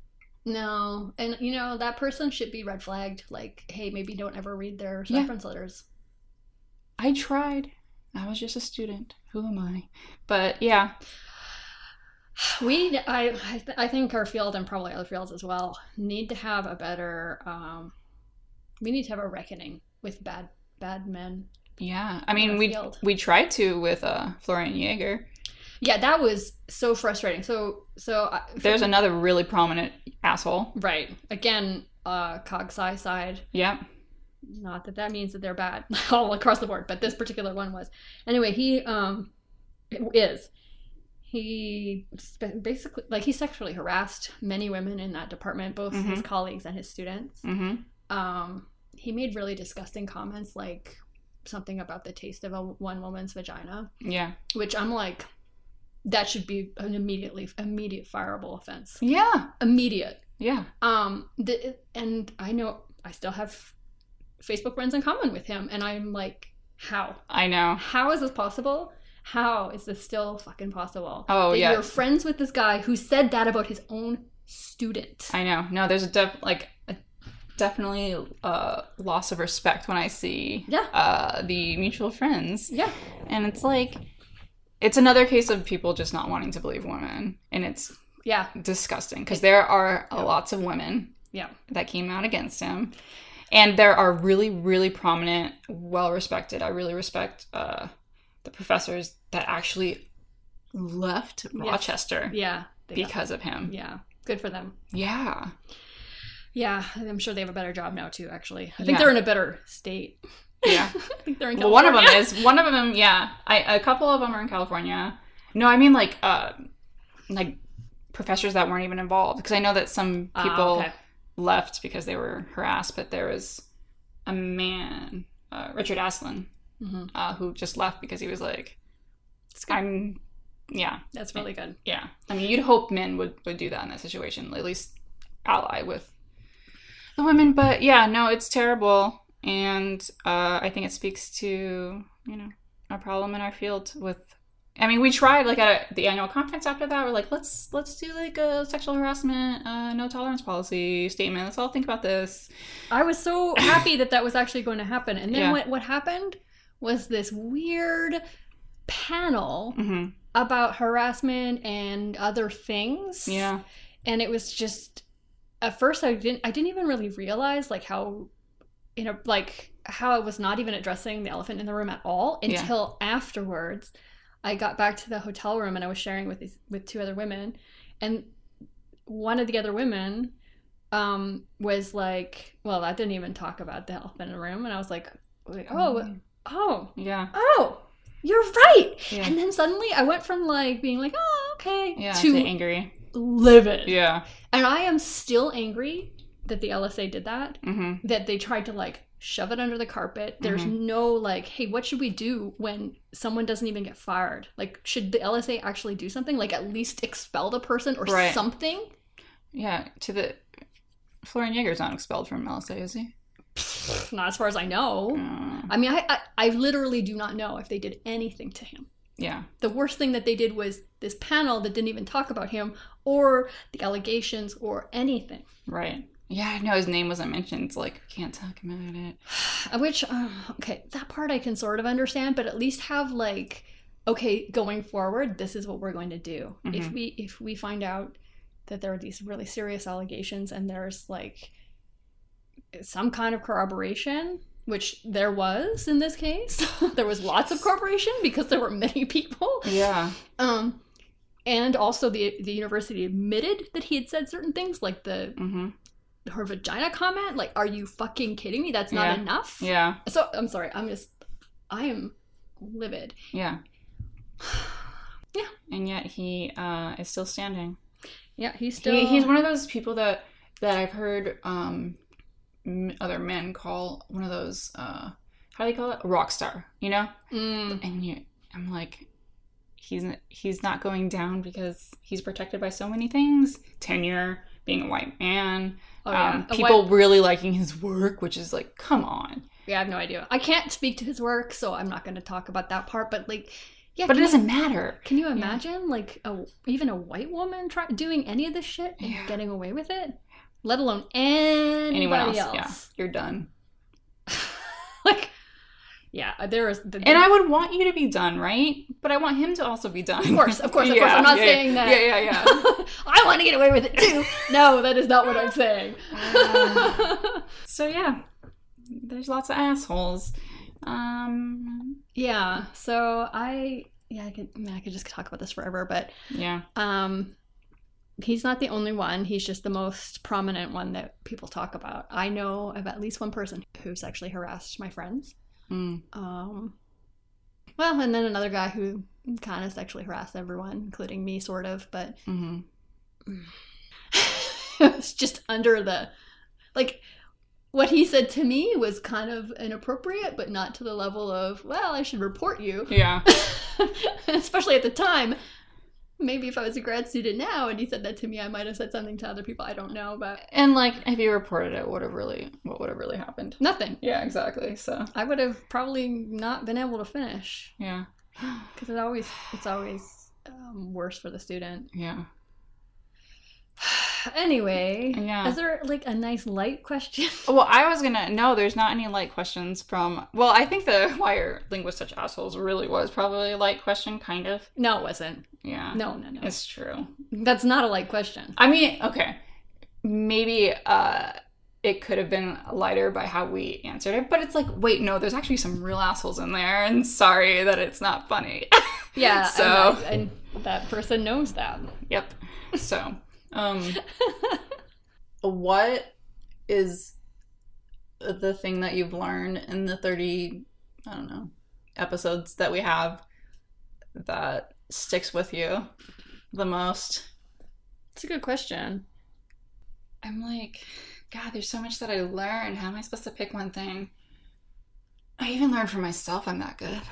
Speaker 1: No. And, you know, that person should be red flagged. Like, hey, maybe don't ever read their
Speaker 2: yeah.
Speaker 1: reference letters.
Speaker 2: I tried. I was just a student. Who am I? But, yeah.
Speaker 1: We, I, I, th- I think our field, and probably other fields as well, need to have a better... Um, we need to have a reckoning with bad, bad men.
Speaker 2: Yeah, I mean, we we tried to with uh, Florian Jaeger.
Speaker 1: Yeah, that was so frustrating. So, so uh,
Speaker 2: there's another really prominent asshole.
Speaker 1: Right. Again, uh, cog sci side.
Speaker 2: Yeah.
Speaker 1: Not that that means that they're bad all across the board, but this particular one was. Anyway, he um is he basically like he sexually harassed many women in that department, both mm-hmm. his colleagues and his students.
Speaker 2: Mm-hmm.
Speaker 1: Um, he made really disgusting comments like. Something about the taste of a one woman's vagina.
Speaker 2: Yeah. Which
Speaker 1: I'm like, that should be an immediately immediate fireable offense.
Speaker 2: Yeah.
Speaker 1: Immediate.
Speaker 2: Yeah.
Speaker 1: Um. The, and I know I still have Facebook friends in common with him, and I'm like, how?
Speaker 2: I know.
Speaker 1: How is this possible? How is this still fucking possible?
Speaker 2: Oh
Speaker 1: that
Speaker 2: yeah.
Speaker 1: You're friends with this guy who said that about his own student.
Speaker 2: I know. No, there's a def like. A- Definitely uh, loss of respect when I see
Speaker 1: yeah.
Speaker 2: uh, the mutual friends.
Speaker 1: Yeah.
Speaker 2: And it's like, it's another case of people just not wanting to believe women. And it's
Speaker 1: yeah
Speaker 2: disgusting because there are
Speaker 1: yeah.
Speaker 2: lots of women
Speaker 1: yeah.
Speaker 2: that came out against him. And there are really, really prominent, well-respected, I really respect uh, the professors that actually left yes. Rochester
Speaker 1: yeah,
Speaker 2: because
Speaker 1: got,
Speaker 2: of him.
Speaker 1: Yeah. Good for them.
Speaker 2: Yeah.
Speaker 1: Yeah, I'm sure they have a better job now too. Actually, I think
Speaker 2: yeah.
Speaker 1: they're in a better state.
Speaker 2: Yeah,
Speaker 1: I think they're in California.
Speaker 2: Well, one of them is one of them. Yeah, I, a couple of them are in California. No, I mean like uh, like professors that weren't even involved because I know that some people
Speaker 1: uh, okay.
Speaker 2: left because they were harassed, but there was a man, uh, Richard Aslan,
Speaker 1: mm-hmm.
Speaker 2: uh, who just left because he was like, "I'm." Yeah,
Speaker 1: that's really good.
Speaker 2: Yeah, I mean, you'd hope men would would do that in that situation, at least ally with. The women, but yeah, no, it's terrible, and uh, I think it speaks to you know a problem in our field. With, I mean, we tried like at a, the annual conference after that. We're like, let's let's do like a sexual harassment, uh, no tolerance policy statement. Let's all think about this.
Speaker 1: I was so happy that that was actually going to happen, and then
Speaker 2: yeah.
Speaker 1: what what happened was this weird panel
Speaker 2: mm-hmm.
Speaker 1: about harassment and other things.
Speaker 2: Yeah.
Speaker 1: And it was just, at first I didn't I didn't even really realize like how, you know, like how I was not even addressing the elephant in the room at all until yeah. afterwards. I got back to the hotel room and I was sharing with these with two other women, and one of the other women um was like, well, I didn't even talk about the elephant in the room, and I was like, oh, oh,
Speaker 2: yeah,
Speaker 1: oh, you're right.
Speaker 2: Yeah.
Speaker 1: And then suddenly I went from like being like, oh, okay,
Speaker 2: yeah,
Speaker 1: to,
Speaker 2: to angry,
Speaker 1: livid.
Speaker 2: Yeah.
Speaker 1: And I am still angry that the L S A did that,
Speaker 2: mm-hmm.
Speaker 1: that they tried to like shove it under the carpet. There's mm-hmm. no like, hey, what should we do when someone doesn't even get fired? Like, should the L S A actually do something? Like, at least expel the person or right. something?
Speaker 2: Yeah, to the... Florian Jaeger's not expelled from L S A, is he?
Speaker 1: Not as far as I know.
Speaker 2: Uh,
Speaker 1: I mean, I, I I literally do not know if they did anything to him.
Speaker 2: Yeah.
Speaker 1: The worst thing that they did was this panel that didn't even talk about him or the allegations or anything.
Speaker 2: Right. Yeah, no, his name wasn't mentioned. It's like, can't talk about it.
Speaker 1: Which, uh, okay, that part I can sort of understand, but at least have like, okay, going forward, this is what we're going to do. Mm-hmm. If we if we find out that there are these really serious allegations and there's like some kind of corroboration, which there was in this case. There was lots of corroboration because there were many people.
Speaker 2: Yeah.
Speaker 1: Um, and also the the university admitted that he had said certain things, like the
Speaker 2: mm-hmm.
Speaker 1: her vagina comment. Like, are you fucking kidding me? That's not
Speaker 2: yeah.
Speaker 1: enough.
Speaker 2: Yeah.
Speaker 1: So I'm sorry. I'm just, I am livid.
Speaker 2: Yeah.
Speaker 1: Yeah.
Speaker 2: And yet he uh, is still standing.
Speaker 1: Yeah, he's still.
Speaker 2: He, he's one of those people that that I've heard um, other men call one of those. Uh, how do they call it? A rock star. You know.
Speaker 1: Mm.
Speaker 2: And you, I'm like, he's he's not going down because he's protected by so many things. Tenure, being a white man,
Speaker 1: oh, yeah.
Speaker 2: um, people
Speaker 1: white...
Speaker 2: really liking his work, which is like, come on.
Speaker 1: Yeah, I have no idea. I can't speak to his work, so I'm not going to talk about that part. But like. Yeah,
Speaker 2: but it doesn't
Speaker 1: you,
Speaker 2: matter.
Speaker 1: Can you imagine, yeah. like, a, even a white woman try, doing any of this shit and
Speaker 2: yeah.
Speaker 1: getting away with it? Let alone anybody
Speaker 2: Anyone else.
Speaker 1: else.
Speaker 2: Yeah, you're done.
Speaker 1: Like, yeah, there is... The,
Speaker 2: and I would want you to be done, right? But I want him to also be done.
Speaker 1: Of course, of course, of
Speaker 2: yeah,
Speaker 1: course. I'm not
Speaker 2: yeah,
Speaker 1: saying
Speaker 2: yeah.
Speaker 1: that.
Speaker 2: Yeah, yeah, yeah.
Speaker 1: I want to get away with it, too. No, that is not what I'm saying.
Speaker 2: uh, so, yeah. There's lots of assholes. Um...
Speaker 1: Yeah, so I... Yeah, I could, I mean, I could just talk about this forever, but...
Speaker 2: Yeah.
Speaker 1: Um, he's not the only one. He's just the most prominent one that people talk about. I know of at least one person who's actually harassed my friends.
Speaker 2: Mm.
Speaker 1: Um, well, and then another guy who kind of sexually harassed everyone, including me, sort of, but...
Speaker 2: Mm-hmm.
Speaker 1: It was just under the... Like... What he said to me was kind of inappropriate, but not to the level of, well, I should report you.
Speaker 2: Yeah.
Speaker 1: Especially at the time. Maybe if I was a grad student now and he said that to me, I might have said something to other people. I don't know, but...
Speaker 2: And, like, if you reported it, would have really, what would have really happened?
Speaker 1: Nothing.
Speaker 2: Yeah, exactly, so...
Speaker 1: I would have probably not been able to finish.
Speaker 2: Yeah.
Speaker 1: Because it always, it's always um, worse for the student.
Speaker 2: Yeah.
Speaker 1: Anyway,
Speaker 2: yeah.
Speaker 1: Is there like a nice light question?
Speaker 2: Well, I was gonna no, there's not any light questions from. Well, I think the why are linguists such assholes really was probably a light question, kind of.
Speaker 1: No, it wasn't.
Speaker 2: Yeah.
Speaker 1: No, no, no.
Speaker 2: It's true.
Speaker 1: That's not a light question.
Speaker 2: I mean, okay, maybe uh, it could have been lighter by how we answered it, but it's like, wait, no, there's actually some real assholes in there, and sorry that it's not funny.
Speaker 1: Yeah.
Speaker 2: So
Speaker 1: and, I, and that person knows that.
Speaker 2: Yep. So. Um, what is the thing that you've learned in the thirty, I don't know, episodes that we have that sticks with you the most?
Speaker 1: It's a good question.
Speaker 2: I'm like, God, there's so much that I learned. How am I supposed to pick one thing? I even learned for myself I'm that good.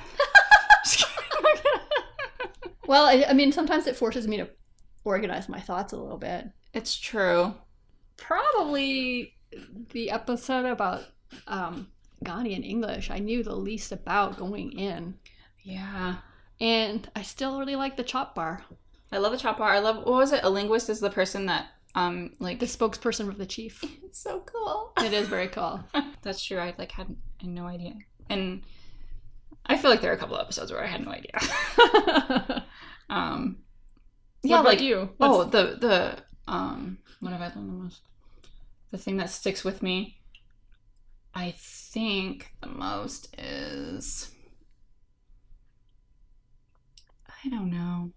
Speaker 1: Well, I, I mean, sometimes it forces me to organize my thoughts a little bit.
Speaker 2: It's true.
Speaker 1: Probably the episode about um, Ghanaian English I knew the least about going in.
Speaker 2: Yeah.
Speaker 1: And I still really like the chop bar.
Speaker 2: I love the chop bar. I love, what was it? A linguist is the person that, um, like...
Speaker 1: The spokesperson of the chief.
Speaker 2: It's so cool.
Speaker 1: It is very cool.
Speaker 2: That's true. I, like, had, I had no idea. And I feel like there are a couple of episodes where I had no idea. Um,
Speaker 1: What
Speaker 2: yeah,
Speaker 1: about
Speaker 2: like
Speaker 1: you?
Speaker 2: oh,
Speaker 1: What's-
Speaker 2: the the um, what have I learned the most? The thing that sticks with me, I think the most is, I don't know.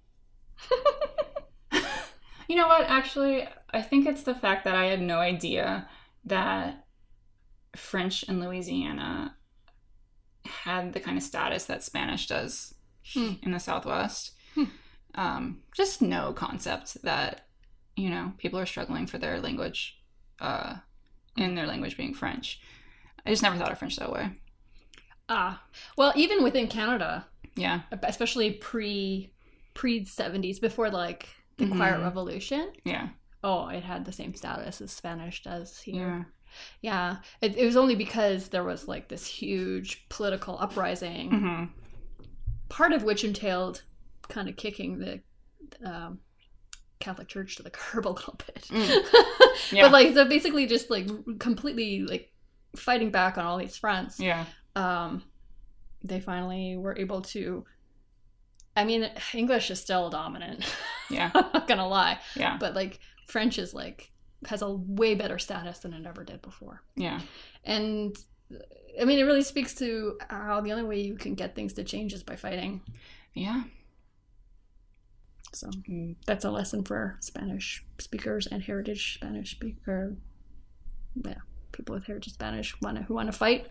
Speaker 2: You know what? Actually, I think it's the fact that I had no idea that French in Louisiana had the kind of status that Spanish does
Speaker 1: Hmm.
Speaker 2: in the Southwest.
Speaker 1: Hmm.
Speaker 2: Um, just no concept that, you know, people are struggling for their language, uh, and their language being French. I just never thought of French that way.
Speaker 1: Ah, well, even within Canada,
Speaker 2: Yeah.
Speaker 1: especially pre pre seventies, before like the
Speaker 2: Mhm.
Speaker 1: Quiet Revolution.
Speaker 2: Yeah.
Speaker 1: Oh, it had the same status as Spanish does here.
Speaker 2: Yeah.
Speaker 1: Yeah, it, it was only because there was like this huge political uprising,
Speaker 2: Mm-hmm.
Speaker 1: part of which entailed kind of kicking the um, Catholic Church to the curb a little bit.
Speaker 2: Mm. Yeah.
Speaker 1: But like, so basically just like completely like fighting back on all these fronts.
Speaker 2: Yeah.
Speaker 1: Um, they finally were able to, I mean, English is still dominant.
Speaker 2: Yeah.
Speaker 1: I'm not gonna lie.
Speaker 2: Yeah.
Speaker 1: But like French is like, has a way better status than it ever did before.
Speaker 2: Yeah.
Speaker 1: And I mean, it really speaks to how the only way you can get things to change is by fighting.
Speaker 2: Yeah.
Speaker 1: So that's a lesson for Spanish speakers and heritage Spanish speaker, yeah, people with heritage Spanish wanna who want to fight.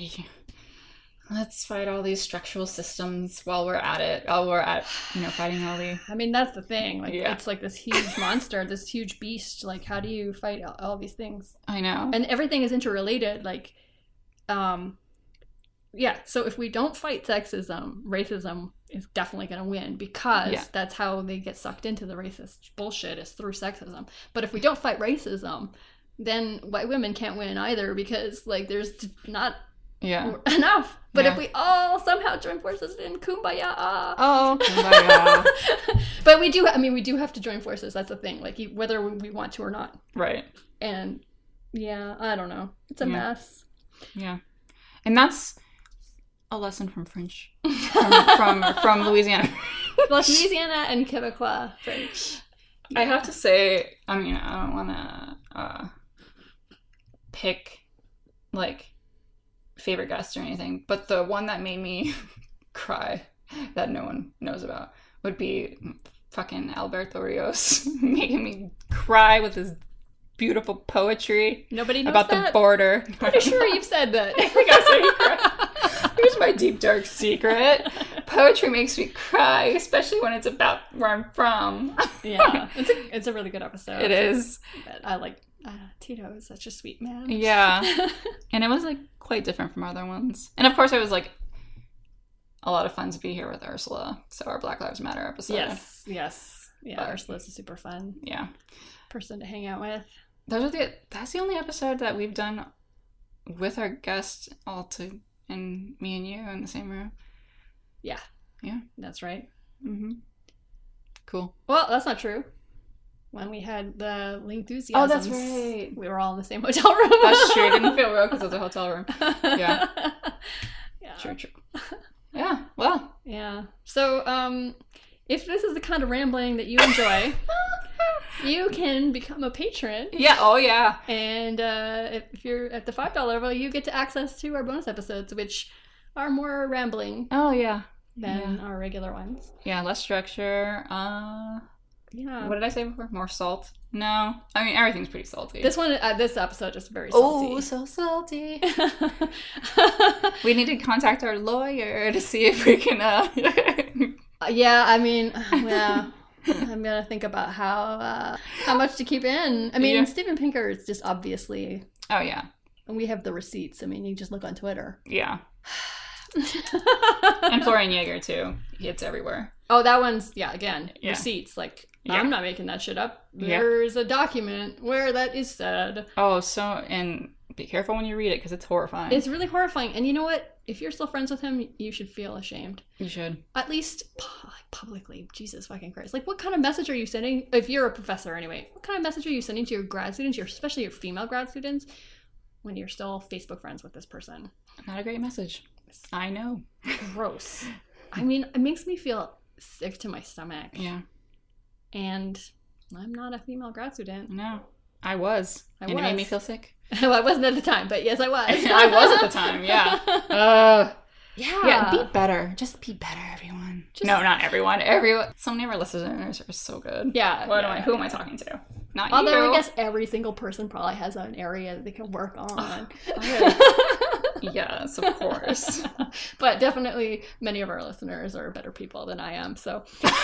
Speaker 2: Let's fight all these structural systems while we're at it. While we're at, you know, fighting all the.
Speaker 1: I mean, that's the thing. Like,
Speaker 2: Yeah.
Speaker 1: it's like this huge monster, this huge beast. Like, how do you fight all, all these things?
Speaker 2: I know.
Speaker 1: And everything is interrelated. Like, um, yeah. So if we don't fight sexism, racism is definitely going to win because
Speaker 2: Yeah.
Speaker 1: that's how they get sucked into the racist bullshit is through sexism. But if we don't fight racism, then white women can't win either because like there's t- not
Speaker 2: Yeah.
Speaker 1: enough. But
Speaker 2: Yeah.
Speaker 1: if we all somehow join forces in kumbaya,
Speaker 2: Oh. Kumbaya.
Speaker 1: but we do. I mean, we do have to join forces. That's the thing. Like, whether we want to or not.
Speaker 2: Right.
Speaker 1: And yeah, I don't know. It's a
Speaker 2: Yeah.
Speaker 1: mess.
Speaker 2: Yeah. And that's a lesson from French. From from, from Louisiana.
Speaker 1: Louisiana and Quebecois French.
Speaker 2: I have to say, I mean, I don't want to uh, pick like favorite guest or anything, but the one that made me cry that no one knows about would be fucking Alberto Rios making me cry with his beautiful poetry
Speaker 1: Nobody knows
Speaker 2: about
Speaker 1: that.
Speaker 2: the border.
Speaker 1: Pretty sure you've said that.
Speaker 2: I think I said he cried. Here's my deep dark secret. Poetry makes me cry, especially when it's about where I'm from.
Speaker 1: Yeah, it's a it's a really good episode.
Speaker 2: It is.
Speaker 1: But I like uh, Tito is such a sweet man.
Speaker 2: Yeah. And it was like quite different from other ones. And of course it was like a lot of fun to be here with Ursula. So our Black Lives Matter episode.
Speaker 1: Yes, yes, yeah.
Speaker 2: But-
Speaker 1: Ursula's a super fun
Speaker 2: Yeah.
Speaker 1: person to hang out with.
Speaker 2: Those are the that's the only episode that we've done with our guest all to and me and you in the same room.
Speaker 1: Yeah,
Speaker 2: Yeah.
Speaker 1: that's right.
Speaker 2: Mm-hmm. Cool.
Speaker 1: Well, that's not true. When we had the Lingthusiasms,
Speaker 2: Oh, that's right.
Speaker 1: we were all in the same hotel room.
Speaker 2: That's true. It didn't feel real because it was a hotel room. Yeah.
Speaker 1: Yeah.
Speaker 2: True, true. Yeah. Well.
Speaker 1: Yeah. So, um, if this is the kind of rambling that you enjoy, you can become a patron.
Speaker 2: Yeah. Oh, yeah.
Speaker 1: And uh, if, if you're at the five dollar level, you get to access to our bonus episodes, which are more rambling
Speaker 2: Oh, yeah.
Speaker 1: than
Speaker 2: Yeah.
Speaker 1: our regular ones.
Speaker 2: Yeah. Less structure. Uh.
Speaker 1: Yeah.
Speaker 2: What did I say before? More salt? No. I mean, everything's pretty salty.
Speaker 1: This one, uh, this episode is very salty.
Speaker 2: Oh, so salty. We need to contact our lawyer to see if we can. Uh...
Speaker 1: Uh, yeah, I mean, yeah. I'm gonna think about how uh, how much to keep in. I mean,
Speaker 2: Yeah.
Speaker 1: Steven Pinker is just obviously,
Speaker 2: oh yeah,
Speaker 1: and we have the receipts. I mean, you just look on Twitter.
Speaker 2: yeah. And Florian Jaeger too. It's everywhere.
Speaker 1: Oh, that one's yeah. Again,
Speaker 2: Yeah.
Speaker 1: receipts. Like
Speaker 2: Yeah.
Speaker 1: I'm not making that shit up.
Speaker 2: Yeah.
Speaker 1: There's a document where that is said.
Speaker 2: Oh, so and be careful when you read it because it's horrifying.
Speaker 1: It's really horrifying. And you know what? If you're still friends with him, you should feel ashamed.
Speaker 2: You should.
Speaker 1: At least pu- like, publicly. Jesus fucking Christ. Like, what kind of message are you sending? If you're a professor anyway, what kind of message are you sending to your grad students, your, especially your female grad students, when you're still Facebook friends with this person?
Speaker 2: Not a great message. I know.
Speaker 1: Gross. I mean, it makes me feel sick to my stomach.
Speaker 2: Yeah.
Speaker 1: And I'm not a female grad student.
Speaker 2: No. I was.
Speaker 1: I
Speaker 2: and
Speaker 1: was.
Speaker 2: it made me feel sick.
Speaker 1: Well, I wasn't at the time, but yes, I was.
Speaker 2: I was at the time, yeah. Uh,
Speaker 1: yeah.
Speaker 2: yeah, be better. Just be better, everyone.
Speaker 1: Just...
Speaker 2: No, not everyone. Everyone. So many of our listeners are so good.
Speaker 1: Yeah.
Speaker 2: What
Speaker 1: yeah,
Speaker 2: am I? Who
Speaker 1: yeah.
Speaker 2: am I talking to? Not
Speaker 1: Although
Speaker 2: you.
Speaker 1: I guess every single person probably has an area that they can work on.
Speaker 2: Yes, of course.
Speaker 1: But definitely many of our listeners are better people than I am, so.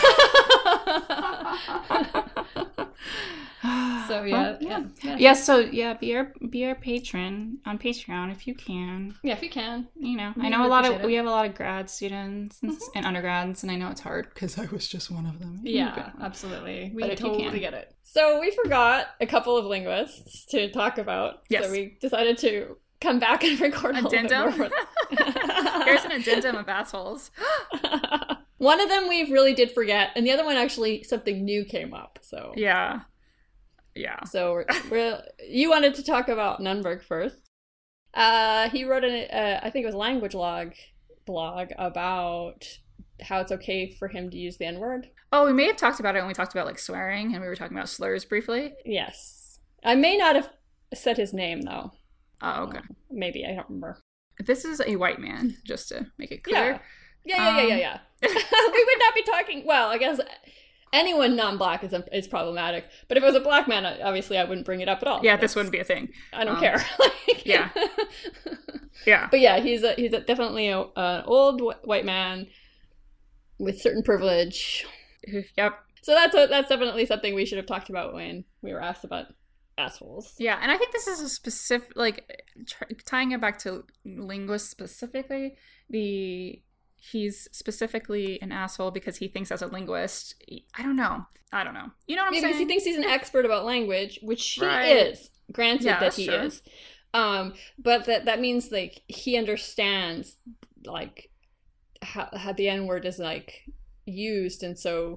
Speaker 1: So yeah,
Speaker 2: well, yeah.
Speaker 1: yeah, yeah.
Speaker 2: Yeah, so yeah, be our be our patron on Patreon if you can.
Speaker 1: Yeah, if you can.
Speaker 2: You know,
Speaker 1: We
Speaker 2: I know
Speaker 1: really
Speaker 2: a lot of
Speaker 1: appreciate it.
Speaker 2: we have a lot of grad students and,
Speaker 1: Mhm.
Speaker 2: and undergrads, and I know it's hard because I was just one of them.
Speaker 1: Yeah, absolutely. We
Speaker 2: But if you
Speaker 1: totally
Speaker 2: can.
Speaker 1: get it. So we forgot a couple of linguists to talk about.
Speaker 2: Yes.
Speaker 1: So we decided to come back and record a little bit
Speaker 2: Addendum?
Speaker 1: more.
Speaker 2: There's an addendum of assholes.
Speaker 1: One of them we really did forget, and the other one actually something new came up. So
Speaker 2: Yeah, yeah.
Speaker 1: So we're, we're, you wanted to talk about Nunberg first. Uh, he wrote an, uh, I think it was a language log blog about how it's okay for him to use the N-word.
Speaker 2: Oh, we may have talked about it when we talked about like swearing, and we were talking about slurs briefly.
Speaker 1: Yes. I may not have said his name, though.
Speaker 2: Oh, okay.
Speaker 1: Maybe, I don't remember.
Speaker 2: This is a white man, just to make it clear.
Speaker 1: Yeah, yeah, yeah, yeah, yeah. yeah. We would not be talking, well, I guess anyone non-black is, is problematic, but if it was a black man, obviously I wouldn't bring it up at all.
Speaker 2: Yeah,
Speaker 1: That's,
Speaker 2: this wouldn't be a thing.
Speaker 1: I don't
Speaker 2: Um,
Speaker 1: care. Like,
Speaker 2: yeah. Yeah.
Speaker 1: But yeah, he's a, he's a, definitely an old wh- white man with certain privilege.
Speaker 2: Yep.
Speaker 1: So that's a, that's definitely something we should have talked about when we were asked about assholes.
Speaker 2: Yeah, and I think this is a specific, like, tr- tying it back to linguists specifically, the he's specifically an asshole because he thinks as a linguist, he- I don't know. I don't know. You know what I'm
Speaker 1: Yeah,
Speaker 2: saying?
Speaker 1: because he thinks he's an expert about language, which he
Speaker 2: Right.
Speaker 1: is. Granted
Speaker 2: Yeah,
Speaker 1: that he
Speaker 2: sure.
Speaker 1: is. Um, but that that means, like, he understands, like, how, how the N-word is, like, used, and so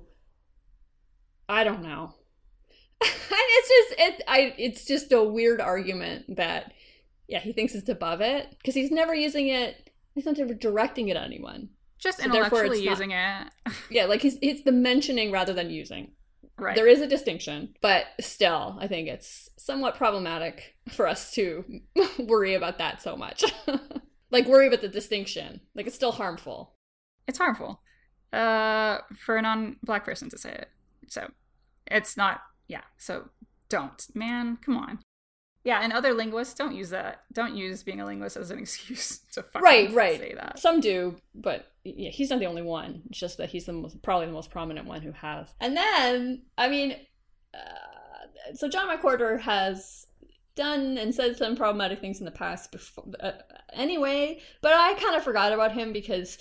Speaker 1: I don't know. It's just it I it's just a weird argument that yeah, he thinks it's above it because he's never using it, he's not ever directing it at anyone.
Speaker 2: Just
Speaker 1: So therefore
Speaker 2: intellectually
Speaker 1: it's not-
Speaker 2: using it.
Speaker 1: Yeah, like he's it's the mentioning rather than using.
Speaker 2: Right.
Speaker 1: There is a distinction, but still, I think it's somewhat problematic for us to worry about that so much. Like, worry about the distinction. Like, it's still harmful.
Speaker 2: It's harmful uh, for a non-black person to say it. So it's not, yeah, so don't. Man, come on. Yeah, and other linguists don't use that. Don't use being a linguist as an excuse to fucking
Speaker 1: Right, right.
Speaker 2: say that.
Speaker 1: Some do, but yeah, he's not the only one. It's just that he's the most, probably the most prominent one who has. And then, I mean, uh, so John McWhorter has done and said some problematic things in the past before, uh, anyway, but I kind of forgot about him because,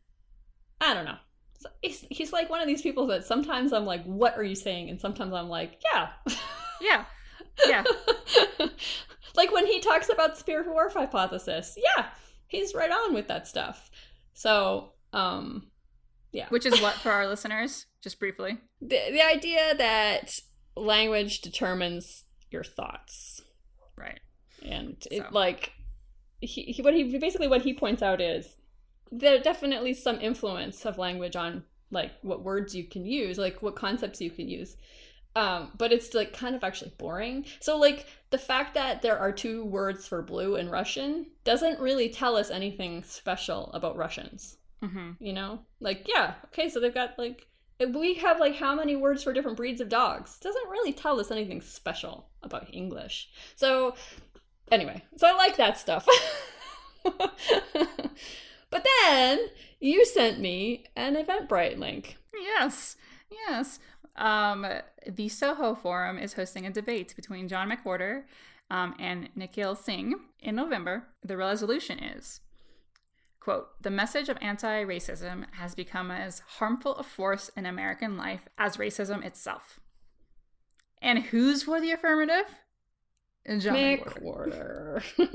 Speaker 1: I don't know. So he's, he's like one of these people that sometimes I'm like, what are you saying? And sometimes I'm like, yeah.
Speaker 2: Yeah. Yeah.
Speaker 1: Like when he talks about the spirit dwarf hypothesis. Yeah, he's right on with that stuff. So, um, yeah.
Speaker 2: Which is what for our listeners? Just briefly.
Speaker 1: The, the idea that language determines your thoughts.
Speaker 2: Right.
Speaker 1: And it,
Speaker 2: So.
Speaker 1: like, he, he, what he basically what he points out is there definitely some influence of language on, like, what words you can use, like what concepts you can use. Um, but it's like kind of actually boring. So like the fact that there are two words for blue in Russian doesn't really tell us anything special about Russians.
Speaker 2: Mm-hmm.
Speaker 1: You know, like, yeah, okay, so they've got like, we have like how many words for different breeds of dogs? Doesn't really tell us anything special about English. So anyway, so I like that stuff. But then you sent me an Eventbrite link.
Speaker 2: Yes. Yes. Um, the Soho Forum is hosting a debate between John McWhorter um, and Nikhil Singh in November. The resolution is, quote, "The message of anti-racism has become as harmful a force in American life as racism itself." And who's for the affirmative? John McWhorter.
Speaker 1: McWhorter.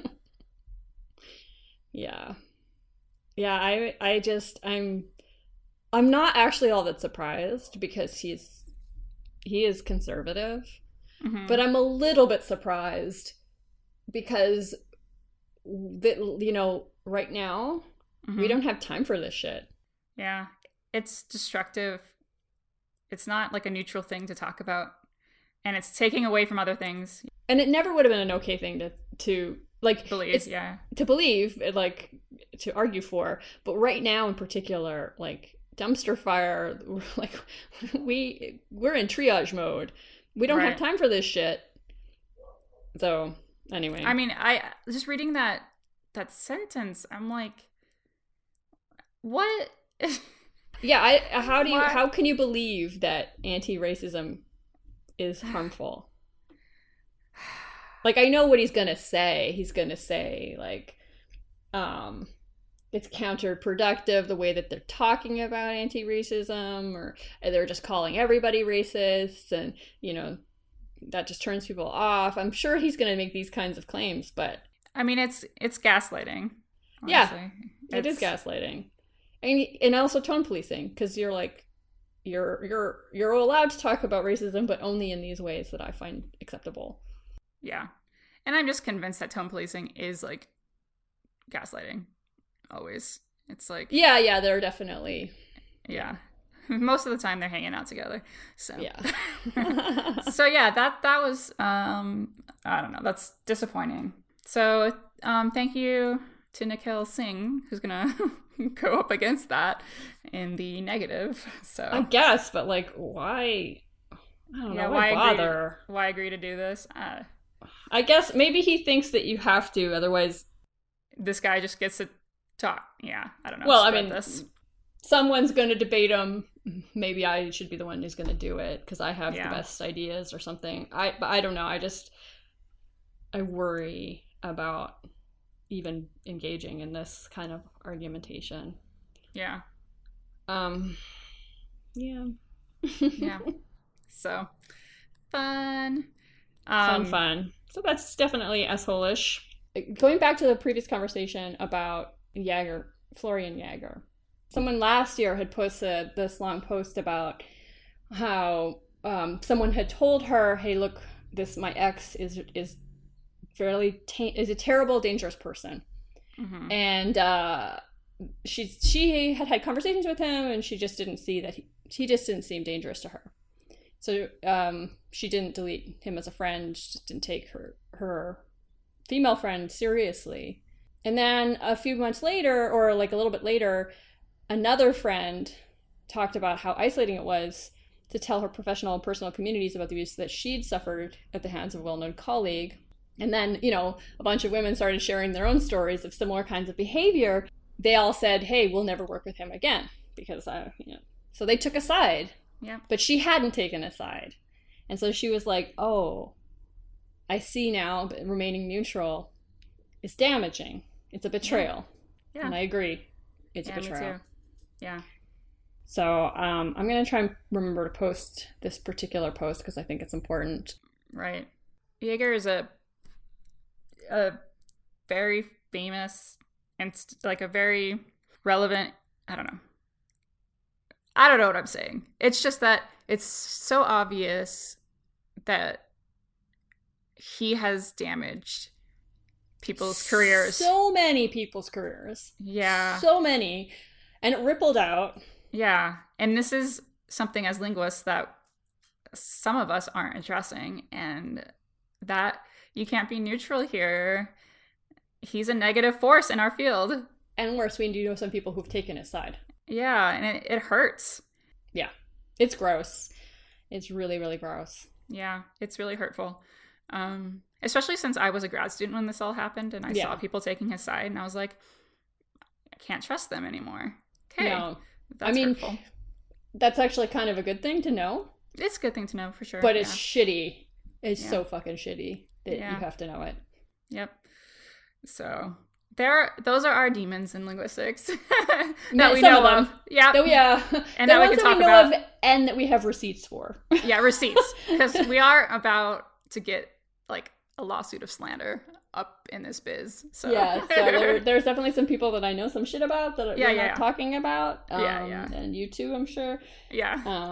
Speaker 1: Yeah. Yeah, I I just I'm I'm not actually all that surprised because he's he is conservative.
Speaker 2: Mm-hmm.
Speaker 1: But I'm a little bit surprised because that, you know, right now
Speaker 2: Mm-hmm.
Speaker 1: we don't have time for this shit.
Speaker 2: Yeah. it's destructive. It's not like a neutral thing to talk about, and it's taking away from other things.
Speaker 1: And it never would have been an okay thing to to like
Speaker 2: Believe,
Speaker 1: it's,
Speaker 2: yeah.
Speaker 1: to believe, like to argue for. But right now in particular, like dumpster fire, like we we're in triage mode. We don't
Speaker 2: Right.
Speaker 1: have time for this shit. So anyway,
Speaker 2: I mean, I just reading that that sentence, I'm like, what?
Speaker 1: yeah. I how do you
Speaker 2: What?
Speaker 1: how can you believe that anti-racism is harmful? Like, I know what he's gonna say. He's gonna say like, um, it's counterproductive the way that they're talking about anti-racism, or they're just calling everybody racist, and you know that just turns people off. I'm sure he's gonna make these kinds of claims, but
Speaker 2: I mean, it's it's gaslighting. Honestly.
Speaker 1: Yeah, it
Speaker 2: It's-
Speaker 1: is gaslighting, and and also tone policing, because you're like, you're you're you're allowed to talk about racism, but only in these ways that I find acceptable.
Speaker 2: Yeah, and I'm just convinced that tone policing is like gaslighting. Always, it's like
Speaker 1: Yeah, yeah, they're definitely
Speaker 2: yeah. Most of the time they're hanging out together. So
Speaker 1: yeah.
Speaker 2: so yeah, that that was um I don't know, that's disappointing. So um thank you to Nikhil Singh, who's gonna go up against that in the negative. So
Speaker 1: I guess, but like, why? I don't
Speaker 2: yeah,
Speaker 1: know.
Speaker 2: why
Speaker 1: Why
Speaker 2: agree,
Speaker 1: bother?
Speaker 2: why agree to do this? Uh,
Speaker 1: I guess maybe he thinks that you have to, otherwise.
Speaker 2: this guy just gets to talk. Yeah, I don't know.
Speaker 1: Well, I
Speaker 2: spread
Speaker 1: mean,
Speaker 2: this.
Speaker 1: someone's going to debate him. Maybe I should be the one who's going to do it because I have
Speaker 2: Yeah.
Speaker 1: the best ideas or something. I, but I don't know. I just, I worry about even engaging in this kind of argumentation.
Speaker 2: Yeah,
Speaker 1: Um, yeah.
Speaker 2: yeah. So fun.
Speaker 1: Fun,
Speaker 2: Um,
Speaker 1: fun. So that's definitely asshole-ish. Going back to the previous conversation about Jaeger, Florian Jaeger. Someone last year had posted this long post about how um, someone had told her, "Hey, look, this my ex is is fairly ta- is a terrible, dangerous person,"
Speaker 2: mhm.
Speaker 1: and uh, she she had had conversations with him, and she just didn't see that he he just didn't seem dangerous to her. So um, she didn't delete him as a friend. She just didn't take her her female friend seriously. And then a few months later, or like a little bit later, another friend talked about how isolating it was to tell her professional and personal communities about the abuse that she'd suffered at the hands of a well-known colleague. And then, you know, a bunch of women started sharing their own stories of similar kinds of behavior. They all said, "Hey, we'll never work with him again," because I, you know. So they took a side.
Speaker 2: Yeah.
Speaker 1: But she hadn't taken a side. And so she was like, "Oh, I see now, but remaining neutral is damaging. It's a betrayal."
Speaker 2: Yeah.
Speaker 1: And I agree. It's
Speaker 2: Yeah,
Speaker 1: a
Speaker 2: me
Speaker 1: betrayal.
Speaker 2: too. Yeah.
Speaker 1: So um, I'm going to try and remember to post this particular post because I think it's important.
Speaker 2: Right. Jaeger is a a very famous and st- like a very relevant, I don't know. I don't know what I'm saying. It's just that it's so obvious that he has damaged people's careers.
Speaker 1: So many people's careers.
Speaker 2: Yeah.
Speaker 1: So many. And it rippled out.
Speaker 2: Yeah. And this is something as linguists that some of us aren't addressing, and that you can't be neutral here. He's a negative force in our field.
Speaker 1: And worse, we do know some people who've taken his side.
Speaker 2: Yeah, and it, it hurts.
Speaker 1: Yeah. It's gross. It's really, really gross.
Speaker 2: Yeah, it's really hurtful. Um, especially since I was a grad student when this all happened, and I
Speaker 1: Yeah.
Speaker 2: saw people taking his side, and I was like, I can't trust them anymore. Okay.
Speaker 1: No.
Speaker 2: That's
Speaker 1: I mean,
Speaker 2: hurtful.
Speaker 1: That's actually kind of a good thing to know.
Speaker 2: It's a good thing to know for sure.
Speaker 1: But it's
Speaker 2: yeah.
Speaker 1: shitty. It's
Speaker 2: Yeah.
Speaker 1: so fucking shitty that
Speaker 2: Yeah.
Speaker 1: you have to know it.
Speaker 2: Yep. So there, are, those are our demons in linguistics that
Speaker 1: Yeah,
Speaker 2: we
Speaker 1: some
Speaker 2: know
Speaker 1: of
Speaker 2: of.
Speaker 1: them.
Speaker 2: Yeah.
Speaker 1: Oh yeah,
Speaker 2: And
Speaker 1: the
Speaker 2: that we
Speaker 1: ones
Speaker 2: can
Speaker 1: that
Speaker 2: talk
Speaker 1: we know
Speaker 2: about.
Speaker 1: of and that we have receipts for.
Speaker 2: Yeah, receipts, because we are about to get like a lawsuit of slander up in this biz. So
Speaker 1: Yeah, so there, there's definitely some people that I know some shit about that
Speaker 2: Yeah,
Speaker 1: we're
Speaker 2: yeah,
Speaker 1: not
Speaker 2: yeah.
Speaker 1: talking about. Um,
Speaker 2: Yeah, yeah.
Speaker 1: And you too, I'm sure.
Speaker 2: yeah,
Speaker 1: Um,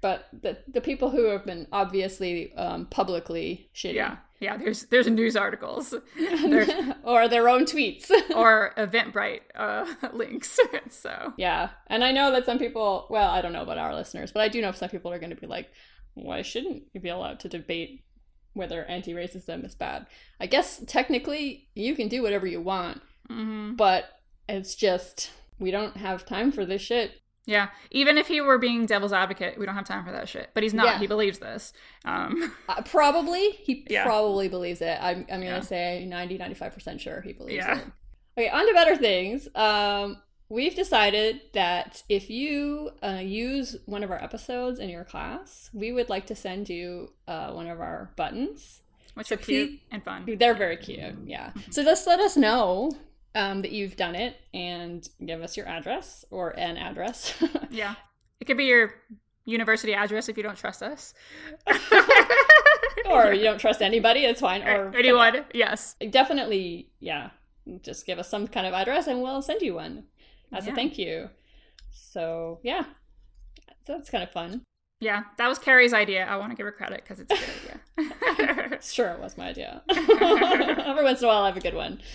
Speaker 3: but the the people who have been obviously um, publicly shitty.
Speaker 2: Yeah, yeah. There's there's news articles, there's,
Speaker 3: or their own tweets,
Speaker 2: or Eventbrite uh, links. So
Speaker 3: yeah, and I know that some people. Well, I don't know about our listeners, but I do know some people are going to be like, "Why shouldn't you be allowed to debate whether anti-racism is bad?" I guess technically you can do whatever you want,
Speaker 2: mm-hmm.
Speaker 3: but it's just we don't have time for this shit.
Speaker 2: Yeah, even if he were being devil's advocate, we don't have time for that shit. But he's not. Yeah. He believes this. Um,
Speaker 3: uh, probably. He
Speaker 2: yeah.
Speaker 3: probably believes it. I'm, I'm going to
Speaker 2: yeah.
Speaker 3: say ninety, ninety-five percent sure he believes
Speaker 2: yeah.
Speaker 3: it. Okay, on to better things. Um, we've decided that if you uh, use one of our episodes in your class, we would like to send you uh, one of our buttons.
Speaker 2: Which
Speaker 3: so
Speaker 2: are cute
Speaker 3: please,
Speaker 2: and fun.
Speaker 3: They're very cute, yeah. Mm-hmm. So just let us know Um, that you've done it and give us your address or an address.
Speaker 2: Yeah. It could be your university address if you don't trust us.
Speaker 3: Or you don't trust anybody, it's fine. Or
Speaker 2: anyone, yes.
Speaker 3: Definitely, yeah. Just give us some kind of address and we'll send you one as yeah. a thank you. So, yeah. So that's kind of fun.
Speaker 2: Yeah, that was Carrie's idea. I want to give her credit because it's a good idea.
Speaker 3: Sure, it was my idea. Every once in a while, I have a good one.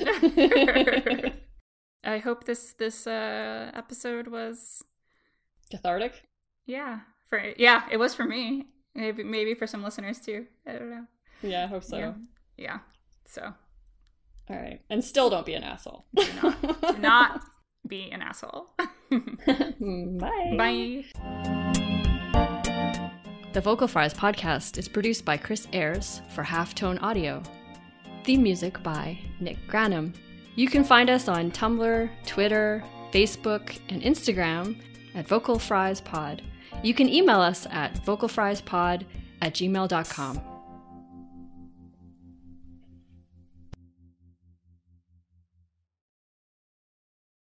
Speaker 2: I hope this this uh, episode was
Speaker 3: cathartic.
Speaker 2: Yeah, for yeah, it was for me. Maybe maybe for some listeners too. I don't know.
Speaker 3: Yeah, I hope so.
Speaker 2: Yeah. yeah. So.
Speaker 3: All right, and still don't be an asshole.
Speaker 2: Do not, do not be an asshole.
Speaker 3: Bye.
Speaker 2: Bye.
Speaker 1: The Vocal Fries podcast is produced by Chris Ayres for Halftone Audio. Theme music by Nick Granum. You can find us on Tumblr, Twitter, Facebook, and Instagram at Vocal Fries Pod. You can email us at vocalfriespod at gmail dot com.